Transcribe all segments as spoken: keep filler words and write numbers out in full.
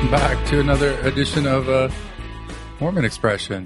welcome back to another edition of uh, Mormon Expression.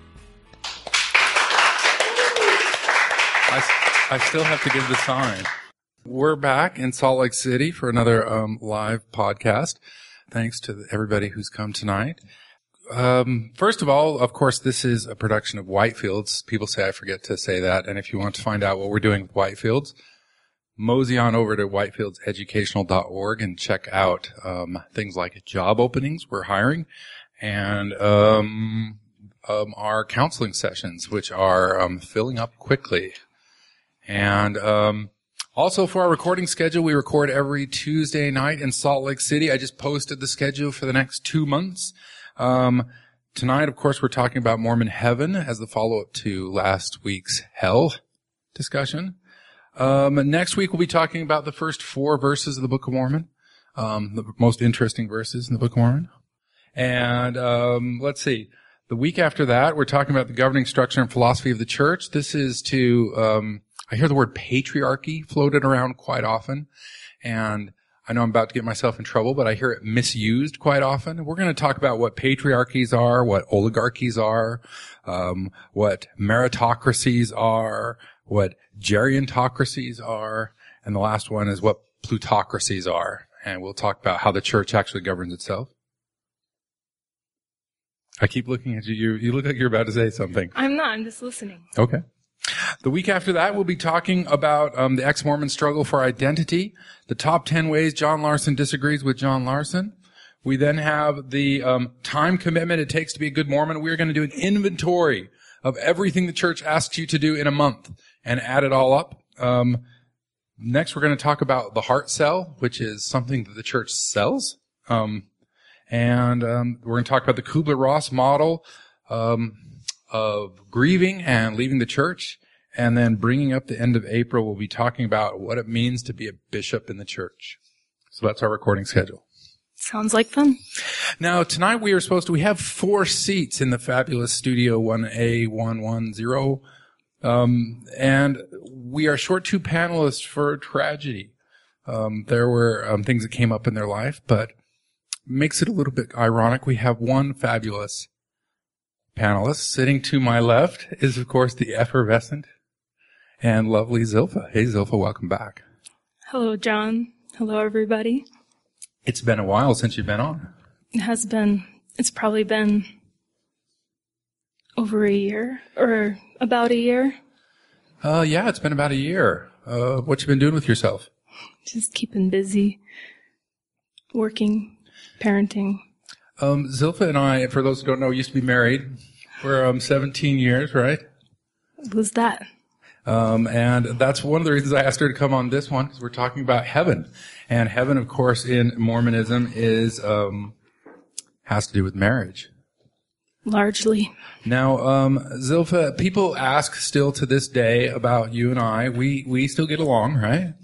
I, I still have to give the sign. We're back in Salt Lake City for another um, live podcast. Thanks to everybody who's come tonight. Um, first of all, of course, this is a production of Whitefields. People say I forget to say that. And if you want to find out what we're doing with Whitefields, mosey on over to whitefields educational dot org and check out um, things like job openings we're hiring and um, um, our counseling sessions, which are um, filling up quickly. And um, also for our recording schedule, we record every Tuesday night in Salt Lake City. I just posted the schedule for the next two months. Um, tonight, of course, we're talking about Mormon heaven as the follow-up to last week's hell discussion. Um, next week we'll be talking about the first four verses of the Book of Mormon, um, the most interesting verses in the Book of Mormon. And, um, let's see. The week after that, we're talking about the governing structure and philosophy of the church. This is to, um, I hear the word patriarchy floated around quite often. And I know I'm about to get myself in trouble, but I hear it misused quite often. We're going to talk about what patriarchies are, what oligarchies are, um, what meritocracies are, what gerontocracies are, and the last one is what plutocracies are. And we'll talk about how the church actually governs itself. I keep looking at you. You, you look like you're about to say something. I'm not. I'm just listening. Okay. The week after that, we'll be talking about um, the ex-Mormon struggle for identity, the top ten ways John Larson disagrees with John Larson. We then have the um, time commitment it takes to be a good Mormon. We're going to do an inventory of everything the church asks you to do in a month and add it all up. Um, next, we're going to talk about the heart cell, which is something that the church sells. Um, and um, we're going to talk about the Kubler-Ross model um, of grieving and leaving the church. And then bringing up the end of April, we'll be talking about what it means to be a bishop in the church. So that's our recording schedule. Sounds like fun. Now, tonight we are supposed to, we have four seats in the fabulous Studio one A one one zero. Um, and we are short two panelists for tragedy. Um, there were um, things that came up in their life, but makes it a little bit ironic. We have one fabulous panelist. Sitting to my left is, of course, the effervescent and lovely Zilpha. Hey, Zilpha, welcome back. Hello, John. Hello, everybody. It's been a while since you've been on. It has been. It's probably been over a year, or about a year. Uh, yeah, it's been about a year. Uh, what you been doing with yourself? Just keeping busy, working, parenting. Um, Zilpha and I, for those who don't know, used to be married. We're um, seventeen years, right? What was that? Um, and that's one of the reasons I asked her to come on this one, because we're talking about heaven. And heaven, of course, in Mormonism is um, has to do with marriage. Largely. Now, um, Zilpha, people ask still to this day about you and I. We we still get along, right?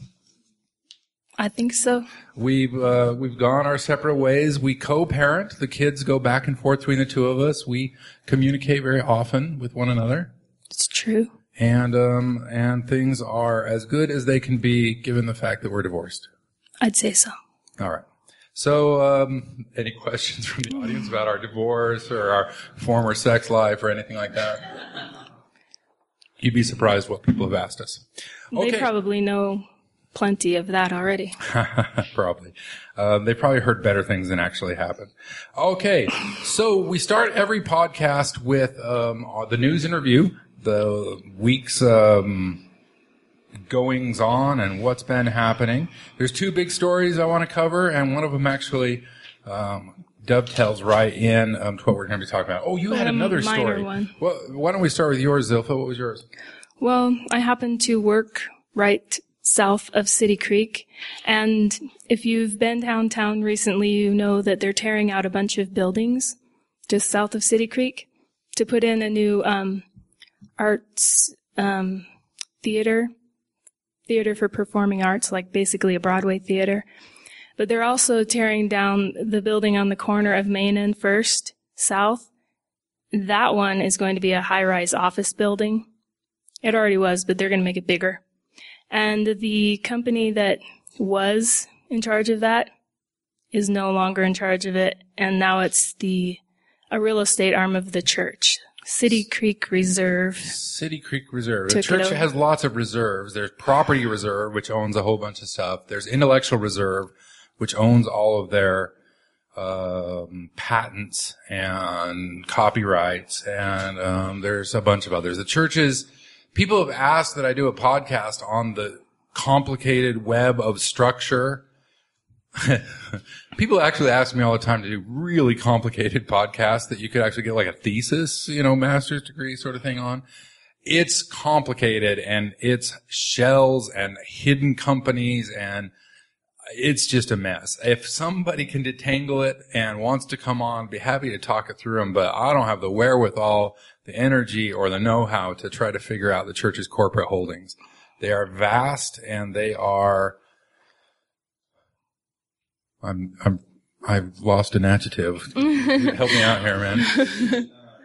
I think so. We've uh, we've gone our separate ways. We co-parent. The kids go back and forth between the two of us. We communicate very often with one another. It's true. And um and things are as good as they can be given the fact that we're divorced. I'd say so. All right. So, um, any questions from the audience about our divorce or our former sex life or anything like that? You'd be surprised what people have asked us. Okay. They probably know plenty of that already. Probably. Uh, they probably heard better things than actually happened. Okay. So we start every podcast with um, the news and review, the week's um, goings on and what's been happening. There's two big stories I want to cover, and one of them actually um, dovetails right in um, to what we're going to be talking about. Oh, you had Um, another minor story. one. Well, why don't we start with yours, Zilpha? What was yours? Well, I happen to work right south of City Creek, and if you've been downtown recently, you know that they're tearing out a bunch of buildings just south of City Creek to put in a new um, arts um, theater, theater for performing arts, like basically a Broadway theater. But they're also tearing down the building on the corner of Main and First South. That one is going to be a high-rise office building. It already was, but they're going to make it bigger. And the company that was in charge of that is no longer in charge of it, and now it's the a real estate arm of the church. City Creek Reserve. City Creek Reserve. The Took it church over. has lots of reserves. There's Property Reserve, which owns a whole bunch of stuff. There's Intellectual Reserve, which owns all of their um, patents and copyrights, and um, there's a bunch of others. The churches, people have asked that I do a podcast on the complicated web of structure. People actually ask me all the time to do really complicated podcasts that you could actually get like a thesis, you know, master's degree sort of thing on. It's complicated, and it's shells and hidden companies, and it's just a mess. If somebody can detangle it and wants to come on, I'd be happy to talk it through them, but I don't have the wherewithal, the energy, or the know-how to try to figure out the church's corporate holdings. They are vast, and they are I'm, I'm, I've lost an adjective. Help me out here, man.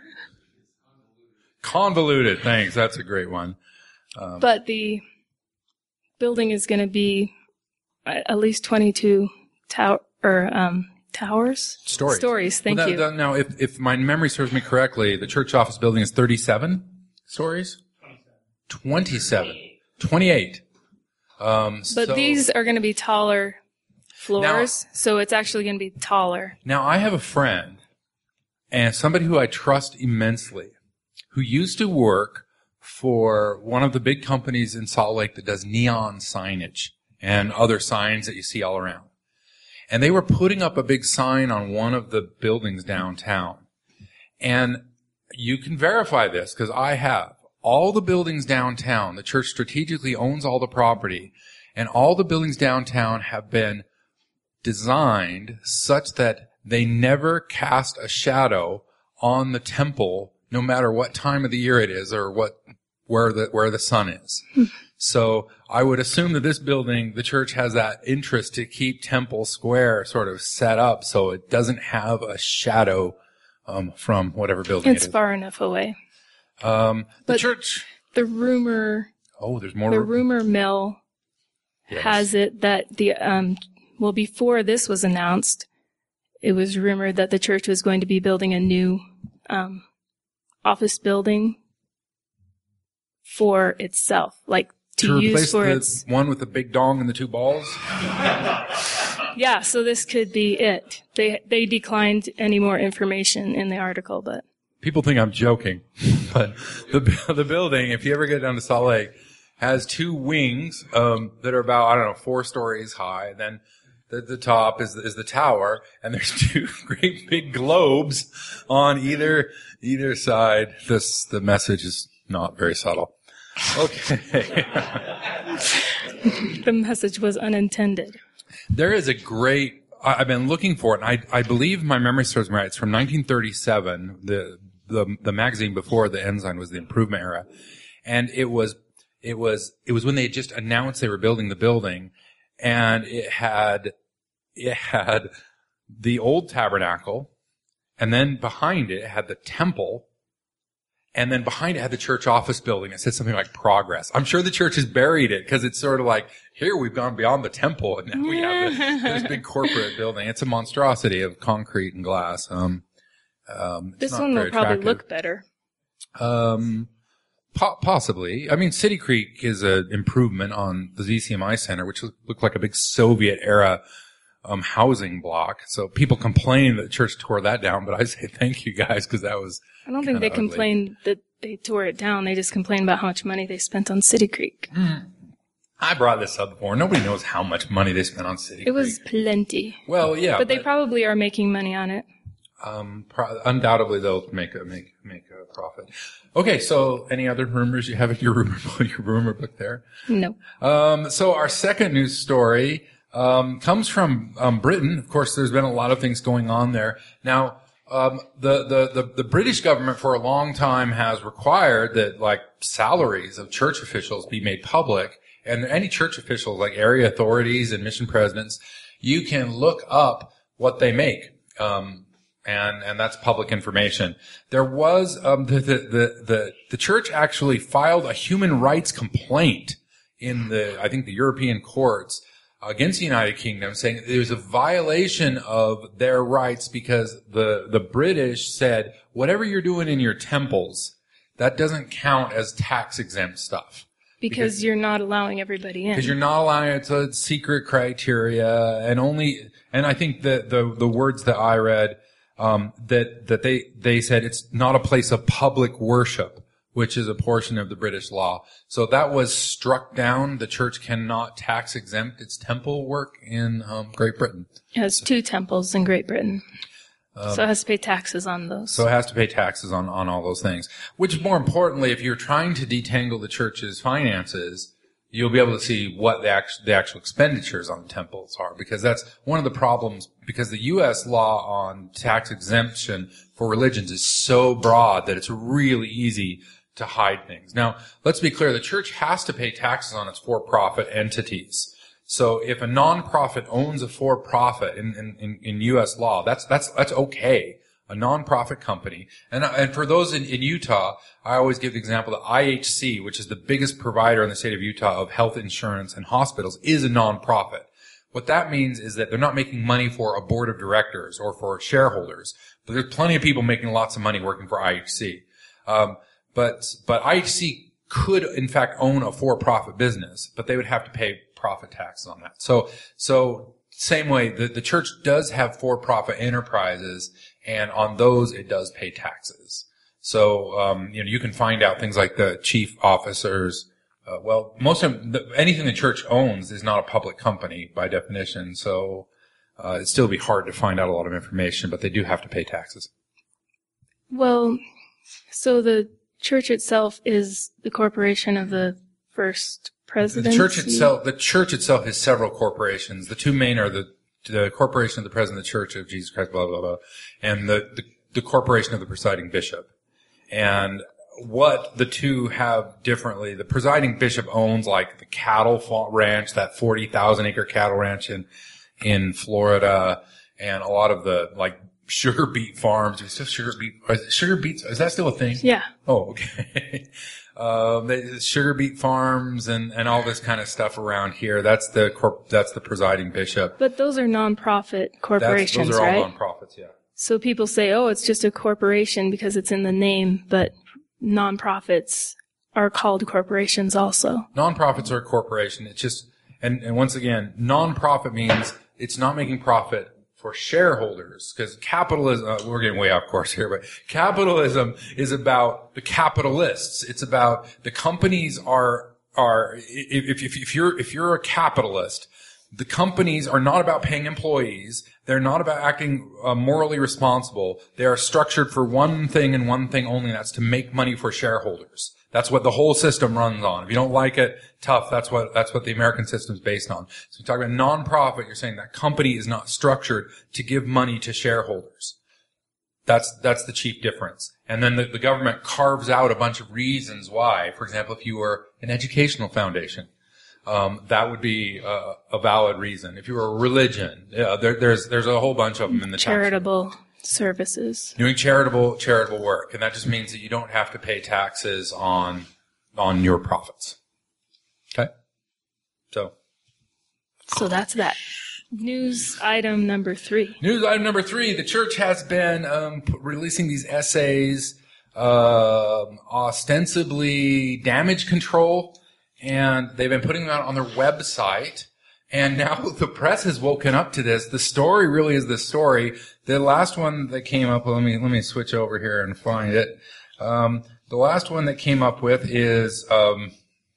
Convoluted. Thanks. That's a great one. Um, But the building is going to be at least twenty-two tower or um, towers. Stories. Stories. Thank well, that, you. that, now, if, if my memory serves me correctly, the church office building is thirty-seven stories? twenty-seven. twenty-eight. Um, but so, these are going to be taller floors, Now- so it's actually going to be taller. Now, I have a friend, and somebody who I trust immensely, who used to work for one of the big companies in Salt Lake that does neon signage and other signs that you see all around. And they were putting up a big sign on one of the buildings downtown. And you can verify this, because I have. All the buildings downtown, the church strategically owns all the property, and all the buildings downtown have been designed such that they never cast a shadow on the temple, no matter what time of the year it is or what where the where the sun is. So I would assume that this building, the church has that interest to keep Temple Square sort of set up so it doesn't have a shadow um, from whatever building It's it is. far enough away. Um, the But- church. The rumor, Oh, there's more. the rumor mill Yes. has it that the um, well, before this was announced, it was rumored that the church was going to be building a new um, office building for itself, like to, to use replace for the its. one with the big dong and the two balls. Yeah, so this could be it. They they declined any more information in the article, but People think I'm joking, but the the building, if you ever get down to Salt Lake, has two wings um, that are about, I don't know, four stories high. Then the, the top is is the tower, and there's two great big globes on either either side. This the message is not very subtle. Okay. the message was unintended. There is a great, I- I've been looking for it, and I, I believe my memory serves me right. It's from nineteen thirty-seven. The, the, the magazine before the Ensign was the Improvement Era. And it was, it was, it was when they had just announced they were building the building, and it had, it had the old tabernacle, and then behind it, it had the temple, and then behind it had the church office building. It said something like progress. I'm sure the church has buried it because it's sort of like, here we've gone beyond the temple and now we have this, this big corporate building. It's a monstrosity of concrete and glass. Um, um, it's This not one will very probably attractive. look better. Um, po- possibly. I mean, City Creek is an improvement on the Z C M I Center, which looked like a big Soviet era um, housing block. So people complain that the church tore that down, but I say thank you guys because that was I don't think kinda they ugly. complained that they tore it down. They just complained about how much money they spent on City Creek. I brought this up before. Nobody knows how much money they spent on City It was Creek. plenty. Well, yeah, But they probably are making money on it. um, pro- undoubtedly they'll make a make make a profit. Okay, so any other rumors you have in your rumor your rumor book there? No. Um, so our second news story um, comes from um, Britain. Of course, there's been a lot of things going on there. Now, um, the, the the the British government for a long time has required that like salaries of church officials be made public, and any church officials, like area authorities and mission presidents, you can look up what they make. Um, and and that's public information. There was um, the, the the the the church actually filed a human rights complaint in the I think the European courts against the United Kingdom, saying it was a violation of their rights because the, the British said, whatever you're doing in your temples, that doesn't count as tax exempt stuff. Because, because you're not allowing everybody in. Because you're not allowing it to secret criteria and only, and I think that the, the words that I read, um, that, that they, they said it's not a place of public worship, which is a portion of the British law. So that was struck down. The church cannot tax exempt its temple work in um, Great Britain. It has two temples in Great Britain. Um, so it has to pay taxes on those. So it has to pay taxes on, on all those things. Which, more importantly, if you're trying to detangle the church's finances, you'll be able to see what the actual, the actual expenditures on the temples are. Because that's one of the problems, because the U S law on tax exemption for religions is so broad that it's really easy to hide things. Now, let's be clear, the church has to pay taxes on its for-profit entities. So if a nonprofit owns a for-profit in, in, in U S law, that's, that's, that's okay. A nonprofit company. And, and for those in, in Utah, I always give the example that I H C, which is the biggest provider in the state of Utah of health insurance and hospitals, is a nonprofit. What that means is that they're not making money for a board of directors or for shareholders, but there's plenty of people making lots of money working for I H C. Um, But, but I H C could, in fact, own a for-profit business, but they would have to pay profit taxes on that. So, so, same way, the, the church does have for-profit enterprises, and on those it does pay taxes. So, um, you know, you can find out things like the chief officers, uh, well, most of, the, anything the church owns is not a public company by definition, so, uh, it'd still be hard to find out a lot of information, but they do have to pay taxes. Well, so the church itself is the corporation of the first presidency. The church itself, the church itself has several corporations. The two main are the, the corporation of the president of the Church of Jesus Christ, blah, blah, blah, and the, the, the corporation of the presiding bishop. And what the two have differently, the presiding bishop owns like the cattle ranch, that forty thousand acre cattle ranch in, in Florida, and a lot of the, like, sugar beet farms. Is still sugar beet? Sugar beets? Is that still a thing? Yeah. Oh, okay. um, the sugar beet farms and and all this kind of stuff around here. That's the corp. That's the presiding bishop. But those are nonprofit corporations, that's, those are right? all nonprofits. Yeah. So people say, "Oh, it's just a corporation because it's in the name," but nonprofits are called corporations also. Nonprofits are a corporation. It's just and and once again, nonprofit means it's not making profit for shareholders, because capitalism, uh, we're getting way off course here, but capitalism is about the capitalists. It's about the companies are, are, if, if, if you're, if you're a capitalist, the companies are not about paying employees. They're not about acting uh, morally responsible. They are structured for one thing and one thing only, and that's to make money for shareholders. That's what the whole system runs on. If you don't like it, tough. That's what, that's what the American system is based on. So you talk about nonprofit, you're saying that company is not structured to give money to shareholders. That's, that's the chief difference. And then the, the government carves out a bunch of reasons why. For example, if you were an educational foundation, um, that would be uh, a valid reason. If you were a religion, yeah, there, there's, there's a whole bunch of them in the charitable tax services. Doing charitable, charitable work. And that just means that you don't have to pay taxes on, on your profits. Okay? So. So that's that. News item number three. News item number three. The church has been, um, releasing these essays, uh, ostensibly damage control, and they've been putting them out on their website. And now the press has woken up to this. The story really is the story. The last one that came up, let me, let me switch over here and find it. Um, the last one that came up with is, um,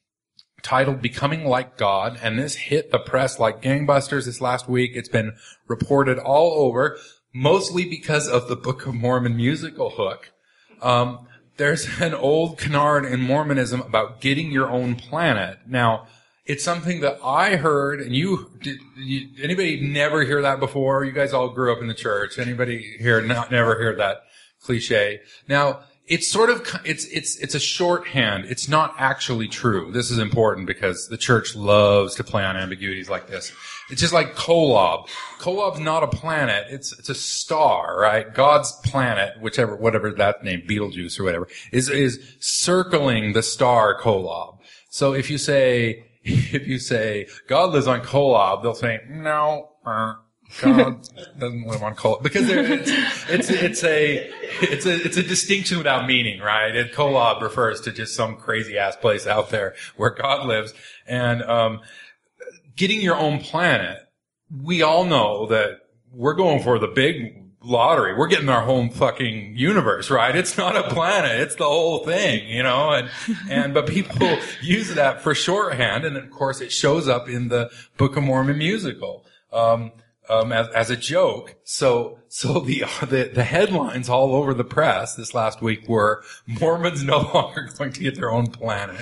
titled Becoming Like God. And this hit the press like gangbusters this last week. It's been reported all over, mostly because of the Book of Mormon musical hook. Um, there's an old canard in Mormonism about getting your own planet. Now, it's something that I heard, and you, did you, anybody never hear that before? You guys all grew up in the church. Anybody here not, never heard that cliche? Now, it's sort of, it's, it's, it's a shorthand. It's not actually true. This is important because the church loves to play on ambiguities like this. It's just like Kolob. Kolob's not a planet. It's, it's a star, right? God's planet, whichever, whatever that name, Betelgeuse or whatever, is, is circling the star Kolob. So if you say, if you say God lives on Kolob, they'll say no. Uh, God doesn't live on Kolob because it's, it's it's a it's a it's a distinction without meaning, right? And Kolob refers to just some crazy ass place out there where God lives. And um, getting your own planet, we all know that we're going for the big lottery. We're getting our home fucking universe, right? It's not a planet. It's the whole thing, you know, and, and, but people use that for shorthand. And of course it shows up in the Book of Mormon musical, um, um, as, as a joke. So, so the, the, the headlines all over the press this last week were Mormons no longer going to get their own planet.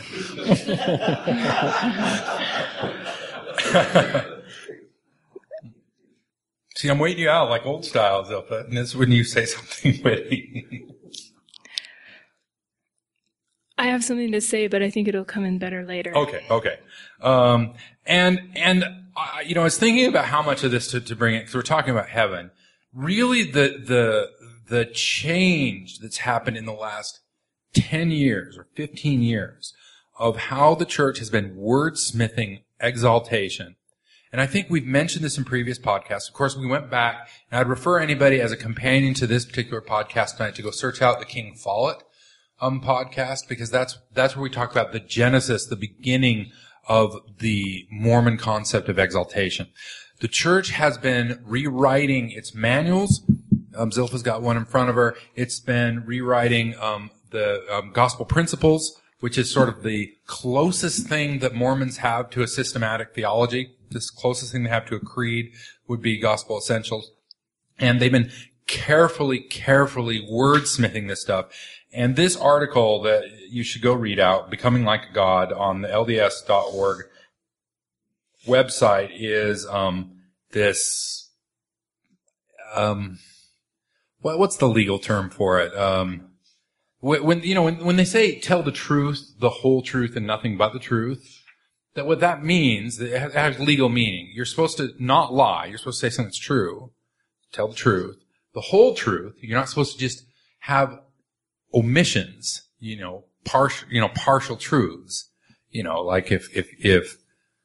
See, I'm waiting you out like old style, Zilpha, and this is when you say something witty. I have something to say, but I think it'll come in better later. Okay, okay. Um, and, and, uh, you know, I was thinking about how much of this to, to bring it, because we're talking about heaven. Really, the, the, the change that's happened in the last ten years or fifteen years of how the church has been wordsmithing exaltation. And I think we've mentioned this in previous podcasts. Of course, we went back, and I'd refer anybody as a companion to this particular podcast tonight to go search out the King Follett um, podcast, because that's that's where we talk about the genesis, the beginning of the Mormon concept of exaltation. The church has been rewriting its manuals. Um, Zilpha's got one in front of her. It's been rewriting um, the um, gospel principles, which is sort of the closest thing that Mormons have to a systematic theology. This closest thing they have to a creed would be gospel essentials. And they've been carefully, carefully wordsmithing this stuff. And this article that you should go read out, Becoming Like God, on the L D S dot org website is um this um what what's the legal term for it? Um when you know when when they say tell the truth, the whole truth, and nothing but the truth, that what that means, it has legal meaning. You're supposed to not lie. You're supposed to say something that's true. Tell the truth. The whole truth. You're not supposed to just have omissions, you know, partial, you know, partial truths. You know, like if, if, if,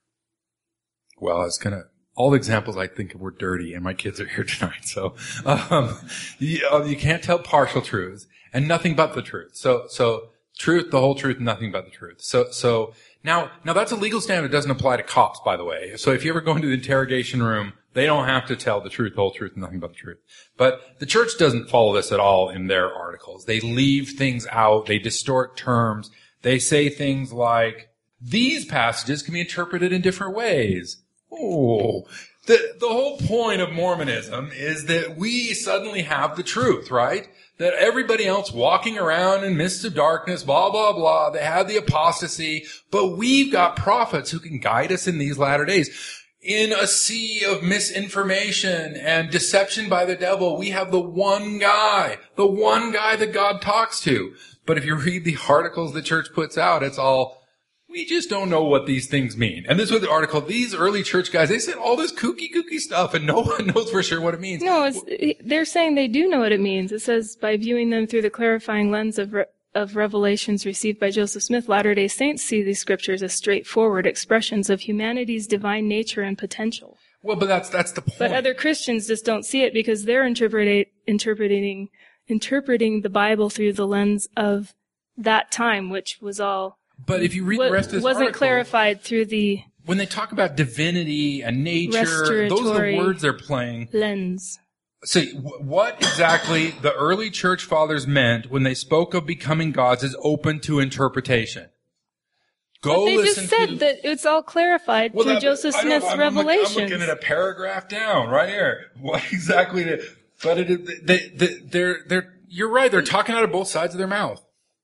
well, I was gonna, all the examples I think of were dirty, and my kids are here tonight, so, um, you, you can't tell partial truths, and nothing but the truth. So, so, truth, the whole truth, nothing but the truth. So, so, Now, now that's a legal standard that doesn't apply to cops, by the way. So if you ever go into the interrogation room, they don't have to tell the truth, the whole truth, and nothing but the truth. But the church doesn't follow this at all in their articles. They leave things out. They distort terms. They say things like, these passages can be interpreted in different ways. Oh, the, the whole point of Mormonism is that we suddenly have the truth, right? That everybody else walking around in mists of darkness, blah, blah, blah, they have the apostasy, but we've got prophets who can guide us in these latter days. In a sea of misinformation and deception by the devil, we have the one guy, the one guy that God talks to. But if you read the articles the church puts out, it's all, we just don't know what these things mean. And this was the article, these early church guys, they said all this kooky, kooky stuff, and no one knows for sure what it means. No, it's, they're saying they do know what it means. It says, by viewing them through the clarifying lens of re- of revelations received by Joseph Smith, Latter-day Saints see these scriptures as straightforward expressions of humanity's divine nature and potential. Well, but that's that's the point. But other Christians just don't see it because they're interpreting interpreting interpreting the Bible through the lens of that time, which was all. But if you read wa- the rest of this wasn't article, clarified through the when they talk about divinity and nature, those are the words they're playing. Lens. So what exactly the early church fathers meant when they spoke of becoming gods is open to interpretation. Go But they listen just said to, that it's all clarified well, through that, Joseph I know, Smith's I'm, revelations. I'm looking at a paragraph down right here. What exactly? Did, but it, they, they, they're, they're, you're right. They're talking out of both sides of their mouth.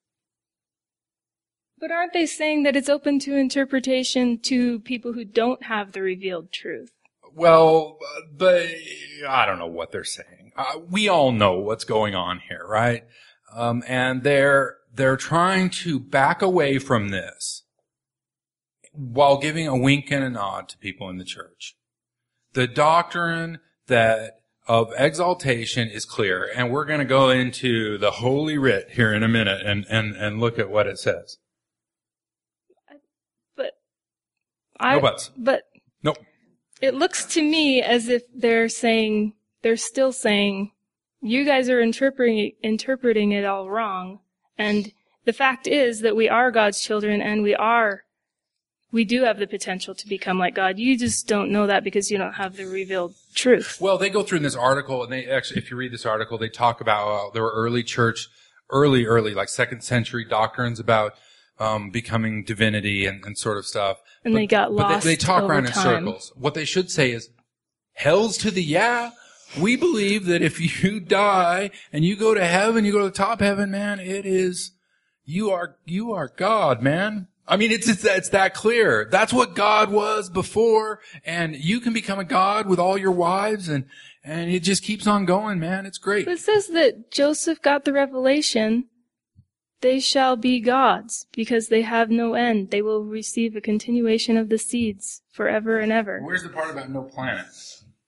But aren't they saying that it's open to interpretation to people who don't have the revealed truth? Well, but I don't know what they're saying. Uh, we all know what's going on here, right? Um, and they're they're trying to back away from this while giving a wink and a nod to people in the church. The doctrine that of exaltation is clear, and we're going to go into the Holy Writ here in a minute and and and look at what it says. But I, no buts. But Nope. it looks to me as if they're saying, they're still saying, you guys are interpreting interpreting it all wrong. And the fact is that we are God's children, and we are, we do have the potential to become like God. You just don't know that because you don't have the revealed truth. Well, they go through in this article, and they actually, if you read this article, they talk about uh, there were early church, early, early, like second century doctrines about um, becoming divinity and, and sort of stuff. And but, they got lost. But they, they talk over around in time. circles. What they should say is, hell's to the yeah. We believe that if you die and you go to heaven, you go to the top heaven, man, it is, you are, you are God, man. I mean, it's, it's, it's that clear. That's what God was before, and you can become a God with all your wives, and, and it just keeps on going, man. It's great. It says that Joseph got the revelation, they shall be gods, because they have no end. They will receive a continuation of the seeds forever and ever. Where's the part about no planets?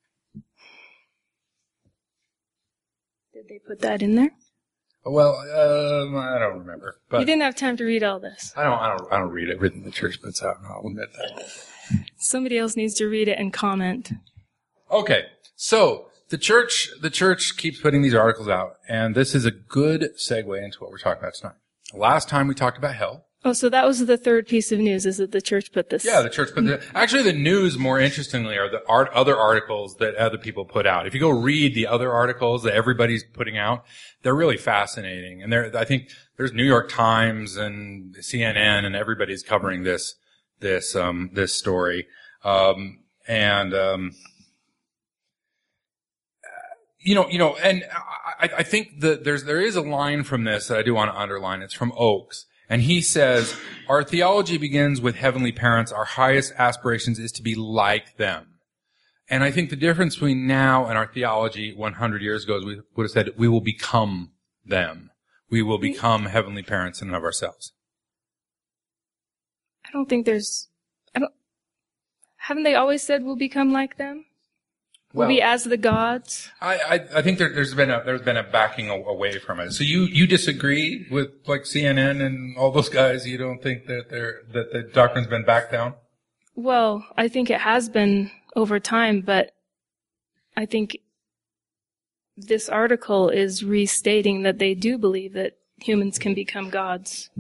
Did they put that in there? Well, um, I don't remember. But You didn't have time to read all this. I don't, I don't, I don't read everything the church puts out. I'll admit that. Somebody else needs to read it and comment. Okay, so the church, the church keeps putting these articles out, and this is a good segue into what we're talking about tonight. Last time we talked about hell. Oh, so that was the third piece of news, is that the church put this. Yeah, the church put the, actually the news, more interestingly, are the art, other articles that other people put out. If you go read the other articles that everybody's putting out, they're really fascinating. And there, I think there's New York Times and C N N and everybody's covering this, this, um, this story. Um, and, um, you know, you know, and I, I think that there's, there is a line from this that I do want to underline. It's from Oakes. And he says, our theology begins with heavenly parents. Our highest aspirations is to be like them. And I think the difference between now and our theology one hundred years ago is we would have said, we will become them. We will become heavenly parents in and of ourselves. I don't think there's, I don't, haven't they always said we'll become like them? We'll Well, be as the gods? I, I, I think there, there's been a, there's been a backing a- away from it. So you, you disagree with like C N N and all those guys? You don't think that they're, that the doctrine's been backed down? Well, I think it has been over time, but I think this article is restating that they do believe that humans can become gods.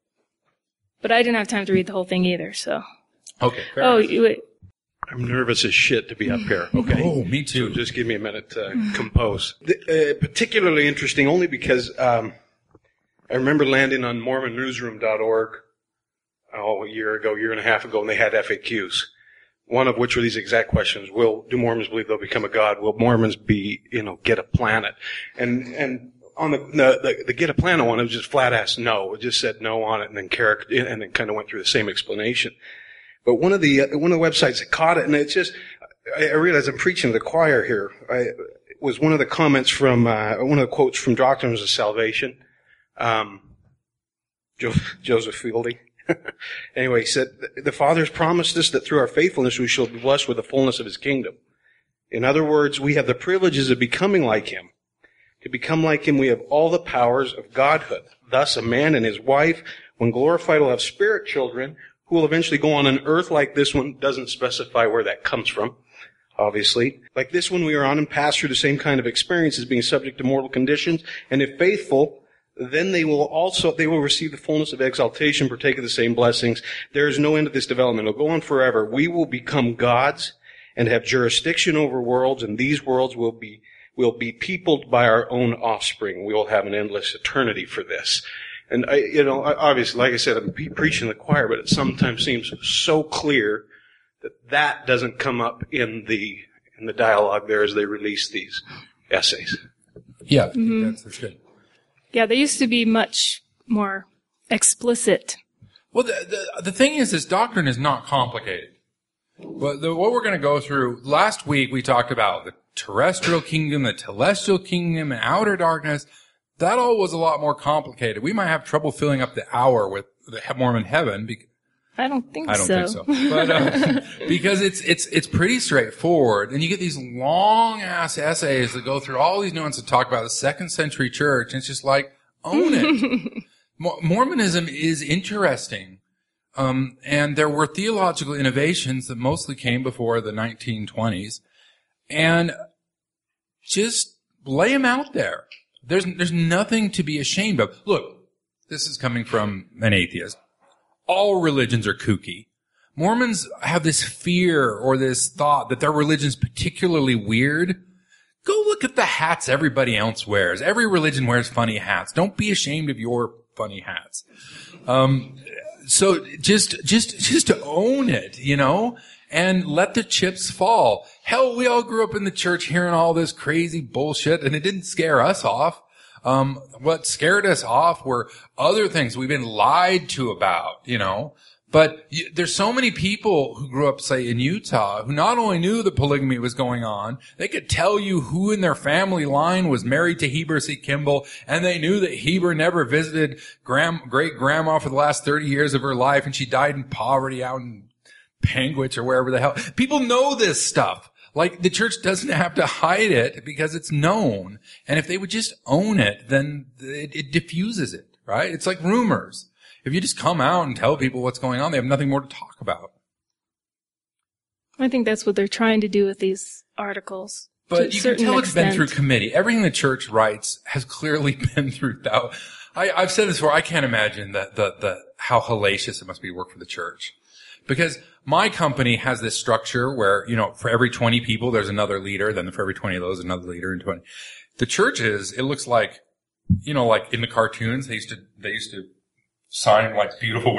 But I didn't have time to read the whole thing either, so. Okay. Fair Oh, enough. you- wait. I'm nervous as shit to be up here, okay? Oh, me too. So just give me a minute to compose. The, uh, particularly interesting only because um, I remember landing on Mormon Newsroom dot org oh, a year ago, year and a half ago, and they had F A Qs. One of which were these exact questions. Will, do Mormons believe they'll become a god? Will Mormons be, you know, get a planet? And, and on the, the, the, the get a planet one, it was just flat ass no. It just said no on it, and then character, and then kind of went through the same explanation. But one of the, uh, one of the websites that caught it, and it's just, I, I realize I'm preaching to the choir here. I, it was one of the comments from, uh, one of the quotes from Doctrines of Salvation, um, jo- Joseph Fielding. Anyway, he said, the Father has promised us that through our faithfulness we shall be blessed with the fullness of His kingdom. In other words, we have the privileges of becoming like Him. To become like Him, we have all the powers of godhood. Thus, a man and his wife, when glorified, will have spirit children who will eventually go on an earth like this one. Doesn't specify where that comes from, obviously. Like this one we are on and pass through the same kind of experiences, being subject to mortal conditions. And if faithful, then they will also, they will receive the fullness of exaltation, partake of the same blessings. There is no end to this development. It'll go on forever. We will become gods and have jurisdiction over worlds, and these worlds will be, will be peopled by our own offspring. We will have an endless eternity for this. And I, you know, obviously, like I said, I'm preaching the choir, but it sometimes seems so clear that that doesn't come up in the, in the dialogue there as they release these essays. Yeah, mm-hmm. that's, that's good. Yeah, they used to be much more explicit. Well, the, the, the thing is, this doctrine is not complicated. But the, what we're going to go through, last week we talked about the terrestrial kingdom, the celestial kingdom, and outer darkness. That all was a lot more complicated. We might have trouble filling up the hour with the Mormon heaven. Because, I don't think so. I don't so. think so. But, uh, because it's, it's, it's pretty straightforward. And you get these long ass essays that go through all these nuances to talk about the second century church. And it's just like, own it. Mormonism is interesting. Um, and there were theological innovations that mostly came before the nineteen twenties. And just lay them out there. There's, there's nothing to be ashamed of. Look, this is coming from an atheist. All religions are kooky. Mormons have this fear or this thought that their religion's particularly weird. Go look at the hats everybody else wears. Every religion wears funny hats. Don't be ashamed of your funny hats. Um, so just, just, just to own it, you know, and let the chips fall. Hell, we all grew up in the church hearing all this crazy bullshit, and it didn't scare us off. Um, what scared us off were other things we've been lied to about, you know. But you, there's so many people who grew up, say, in Utah, who not only knew that polygamy was going on, they could tell you who in their family line was married to Heber C. Kimball, and they knew that Heber never visited grand, great-grandma for the last thirty years of her life, and she died in poverty out in Panguitch or wherever the hell. People know this stuff. Like, the church doesn't have to hide it because it's known. And if they would just own it, then it, it diffuses it, right? It's like rumors. If you just come out and tell people what's going on, they have nothing more to talk about. I think that's what they're trying to do with these articles. But you can tell it's been through committee. Everything the church writes has clearly been through that. I, I've said this before. I can't imagine the, the, the, how hellacious it must be to work for the church. Because my company has this structure where, you know, for every twenty people, there's another leader. Then for every twenty of those, another leader and twenty. The churches, it looks like, you know, like in the cartoons, they used to, they used to sign like beautiful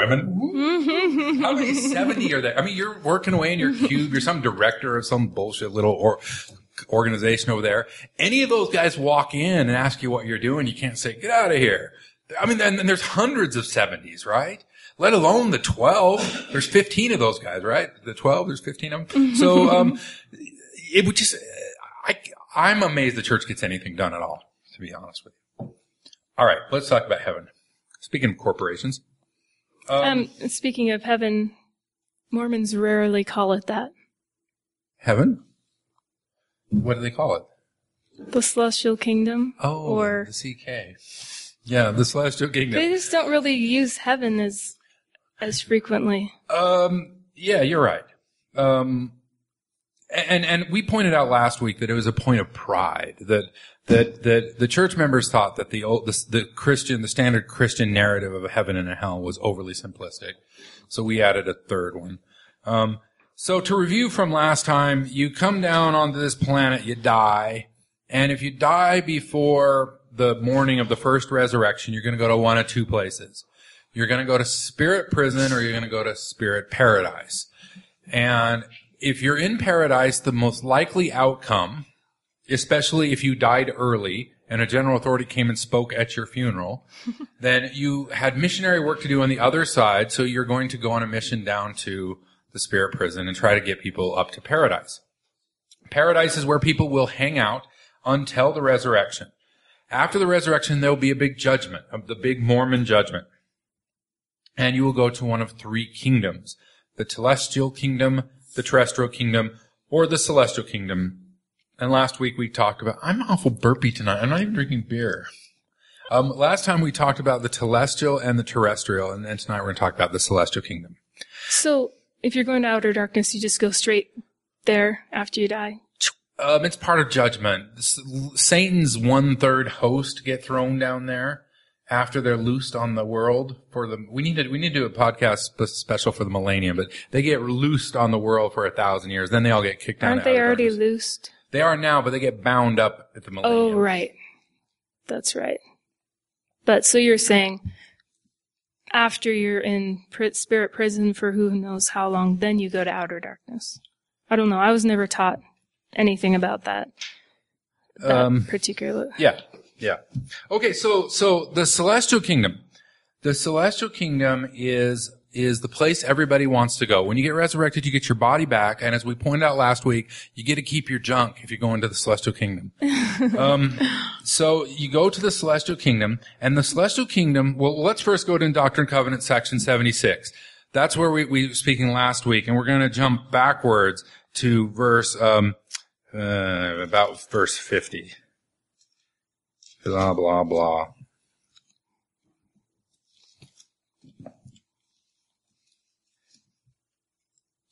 women. How many seventy are there? I mean, you're working away in your cube. You're some director of some bullshit little or, organization over there. Any of those guys walk in and ask you what you're doing, you can't say, get out of here. I mean, then there's hundreds of seventies, right? Let alone the twelve. There's fifteen of those guys, right? The twelve, there's fifteen of them. So, um, it would just, I, I'm amazed the church gets anything done at all, to be honest with you. All right, let's talk about heaven. Speaking of corporations. Um, um, speaking of heaven, Mormons rarely call it that. Heaven? What do they call it? The celestial kingdom. Oh, or the C K. Yeah, the celestial kingdom. They just don't really use heaven as as frequently. Um, yeah, you're right. Um, and and we pointed out last week that it was a point of pride that that that the church members thought that the old the, the Christian the standard Christian narrative of a heaven and a hell was overly simplistic, so we added a third one. Um, so to review from last time, you come down onto this planet, you die, and if you die before the morning of the first resurrection, you're going to go to one of two places. You're going to go to spirit prison or you're going to go to spirit paradise. And if you're in paradise, the most likely outcome, especially if you died early and a general authority came and spoke at your funeral, then you had missionary work to do on the other side, so you're going to go on a mission down to the spirit prison and try to get people up to paradise. Paradise is where people will hang out until the resurrection. After the resurrection, there will be a big judgment, the big Mormon judgment. And you will go to one of three kingdoms, the celestial kingdom, the terrestrial kingdom, or the celestial kingdom. And last week we talked about, I'm awful burpy tonight. I'm not even drinking beer. Um, last time we talked about the celestial and the terrestrial, and then tonight we're going to talk about the celestial kingdom. So if you're going to outer darkness, you just go straight there after you die? Um, it's part of judgment. Satan's one-third host get thrown down there after they're loosed on the world for the, we need to, we need to do a podcast special for the millennium, but they get loosed on the world for a thousand years. Then they all get kicked down. Aren't they already darkness. loosed? They are now, but they get bound up at the millennium. Oh, right. That's right. But so you're saying after you're in spirit prison for who knows how long, then you go to outer darkness. I don't know. I was never taught anything about that. That um, particular. Yeah. Yeah. Okay. So, so the celestial kingdom, the celestial kingdom is, is the place everybody wants to go. When you get resurrected, you get your body back. And as we pointed out last week, you get to keep your junk if you go into the celestial kingdom. um, so you go to the celestial kingdom, and the celestial kingdom, well, let's first go to Doctrine and Covenants section seventy-six. That's where we, we were speaking last week, and we're going to jump backwards to verse, um, uh, about verse fifty. Blah, blah, blah.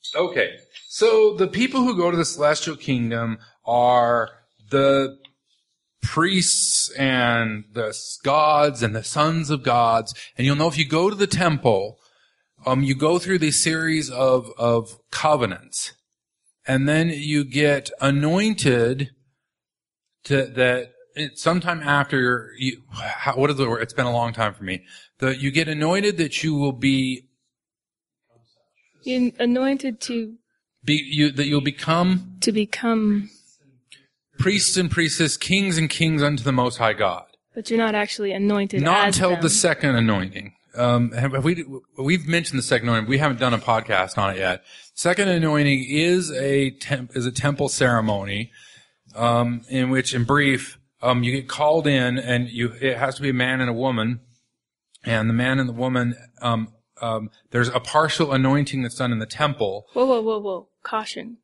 Okay, so the people who go to the celestial kingdom are the priests and the gods and the sons of gods. And you'll know if you go to the temple, um, you go through this series of, of covenants. And then you get anointed to that it, sometime after you, how, what is the word? It's been a long time for me. The, you get anointed that you will be You're anointed to Be, you, that you'll become to become, priests and priestesses, kings and kings unto the Most High God. but you're not actually anointed. Not as until them. the second anointing. Um, have, have we, we've mentioned the second anointing. We haven't done a podcast on it yet. Second anointing is a temp, is a temple ceremony, um, in which, in brief, um, you get called in, and you it has to be a man and a woman, and the man and the woman, um, um, there's a partial anointing that's done in the temple. Whoa, whoa, whoa, whoa! Caution,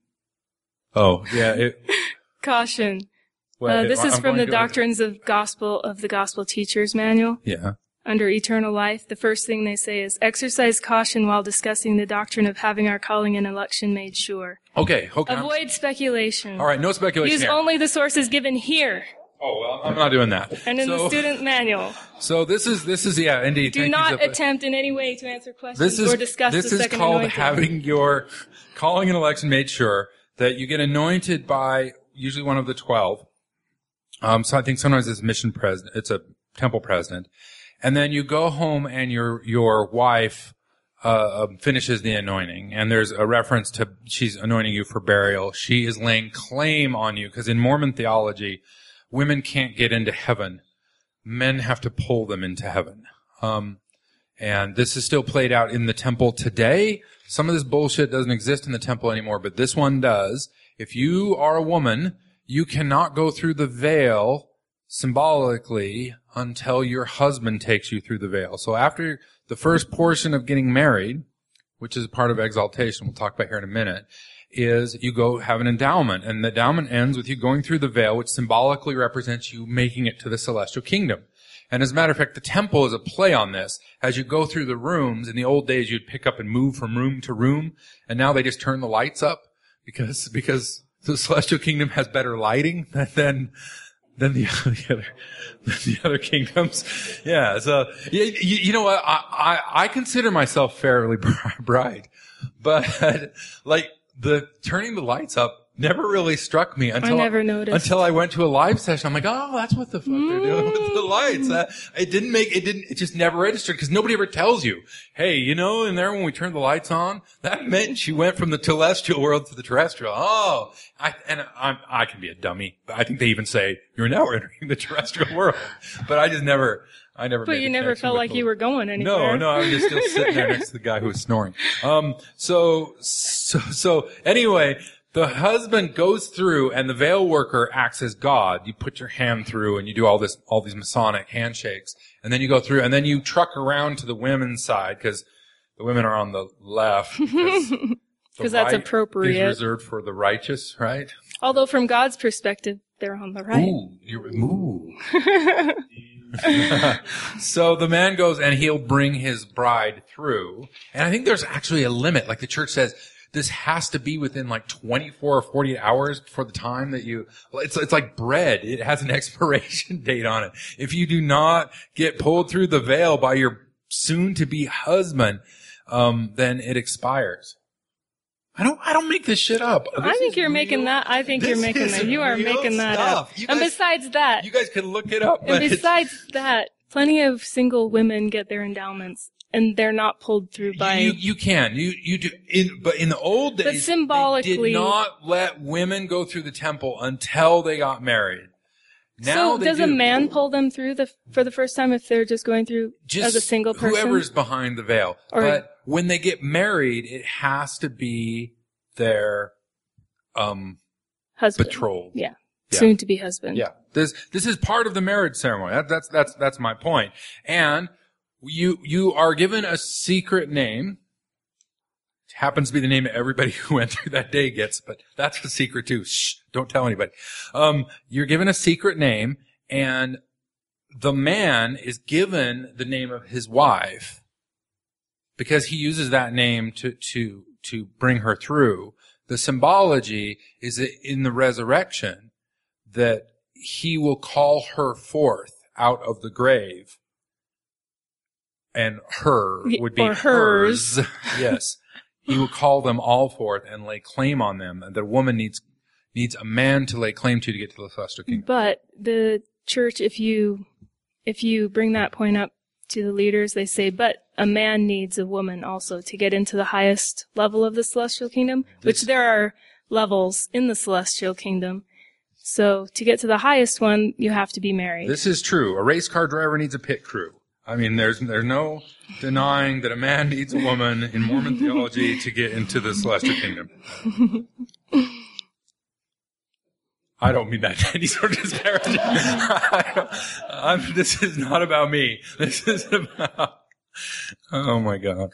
Oh, yeah. It, caution. well, Uh, it- this is I'm from the going to go- Doctrines of Gospel of the Gospel Teachers Manual. Yeah. Under eternal life, the first thing they say is exercise caution while discussing the doctrine of having our calling and election made sure. Okay. Okay. Avoid speculation. All right. No speculation Use here. only the sources given here Oh, well, I'm not doing that. and in so, the student manual. So this is, this is, yeah, indeed. Do Thank you, not Zippa. attempt in any way to answer questions This is, or discuss this the is second called anointing. having your calling and election made sure, that you get anointed by usually one of the twelve. Um, so I think sometimes it's mission president, it's a temple president. And then you go home and your, your wife, uh, finishes the anointing. And there's a reference to she's anointing you for burial. She is laying claim on you, because in Mormon theology, women can't get into heaven. Men have to pull them into heaven. Um, and this is still played out in the temple today. Some of this bullshit doesn't exist in the temple anymore, but this one does. If you are a woman, you cannot go through the veil symbolically until your husband takes you through the veil. So after the first portion of getting married, which is part of exaltation, we'll talk about here in a minute, is you go have an endowment. And the endowment ends with you going through the veil, which symbolically represents you making it to the celestial kingdom. And as a matter of fact, the temple is a play on this. As you go through the rooms, in the old days, you'd pick up and move from room to room. And now they just turn the lights up because, because the celestial kingdom has better lighting than, than the, the other, the other kingdoms. Yeah. So, you, you know what? I, I, I consider myself fairly bright, but like the turning the lights up never really struck me until I never noticed. until I went to a live session. I'm like, oh, that's what the fuck they're doing with the lights. Uh, it didn't make it didn't it just never registered, because nobody ever tells you, hey, you know, in there when we turned the lights on, that meant she went from the celestial world to the terrestrial. Oh, I and I I can be a dummy, but I think they even say you're now entering the terrestrial world. But I just never. I never. But made you the never connection felt with like the- you were going anywhere. No, no, I was just still sitting there next to the guy who was snoring. Um, so, so, so anyway, the husband goes through and the veil worker acts as God. You put your hand through and you do all this, all these Masonic handshakes. And then you go through and then you truck around to the women's side, because the women are on the left. Because Because that's appropriate. Is reserved for the righteous, right? Although from God's perspective, they're on the right. Ooh, you're, ooh. So the man goes and he'll bring his bride through. And I think there's actually a limit. Like the church says, this has to be within like twenty-four or forty-eight hours before the time that you, it's, it's like bread. It has an expiration date on it. If you do not get pulled through the veil by your soon to be husband, um, then it expires. I don't, I don't make this shit up. I This think is you're making real- that. I think this you're making is that. You are real making that stuff. up. You And guys- besides that, You guys can look it up. and But it's- besides that, plenty of single women get their endowments, and they're not pulled through by. You, you can. You, you do. In, but in the old days, But symbolically- they did not let women go through the temple until they got married. Now so they does do. a man pull them through the for the first time if they're just going through Just as a single person? whoever's behind the veil. Or- but when they get married, it has to be their um husband. betrothed. Yeah. Yeah. Soon to be husband. Yeah. This this is part of the marriage ceremony. That, that's that's that's my point. And you you are given a secret name. It happens to be the name everybody who went through that day gets, but that's a secret too. Shh, don't tell anybody. Um, you're given a secret name, and the man is given the name of his wife because he uses that name to to to bring her through. The symbology is that in the resurrection that he will call her forth out of the grave. And her would be or hers. hers. Yes. He will call them all forth and lay claim on them. And the woman needs needs a man to lay claim to to get to the celestial kingdom. But the church, if you if you bring that point up to the leaders, they say, but a man needs a woman also to get into the highest level of the celestial kingdom, This, which there are levels in the celestial kingdom. So to get to the highest one, you have to be married. This is true. A race car driver needs a pit crew. I mean, there's there's no denying that a man needs a woman in Mormon theology to get into the celestial kingdom. I don't mean that in any sort of disparagement. I'm, this is not about me. This is about... Oh, my God.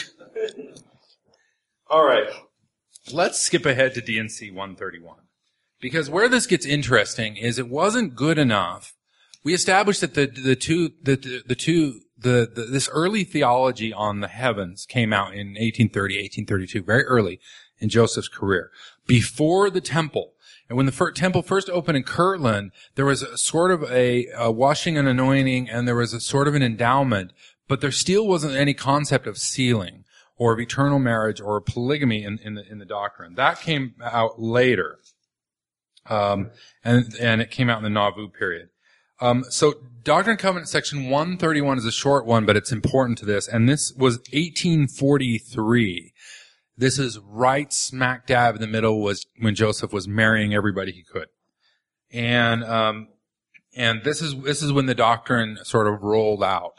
All right. Let's skip ahead to D and C one thirty-one. Because where this gets interesting is it wasn't good enough. We established that the the two the the, the two the, the this early theology on the heavens came out in eighteen thirty, eighteen thirty-two, very early in Joseph's career, before the temple. And when the fir- temple first opened in Kirtland, there was a sort of a, a washing and anointing, and there was a sort of an endowment, but there still wasn't any concept of sealing or of eternal marriage or polygamy in, in the in the doctrine. That came out later, um, and and it came out in the Nauvoo period. Um, so Doctrine and Covenants section one thirty-one is a short one, but it's important to this. And this was eighteen forty-three. This is right smack dab in the middle was when Joseph was marrying everybody he could. And, um, and this is, this is when the doctrine sort of rolled out.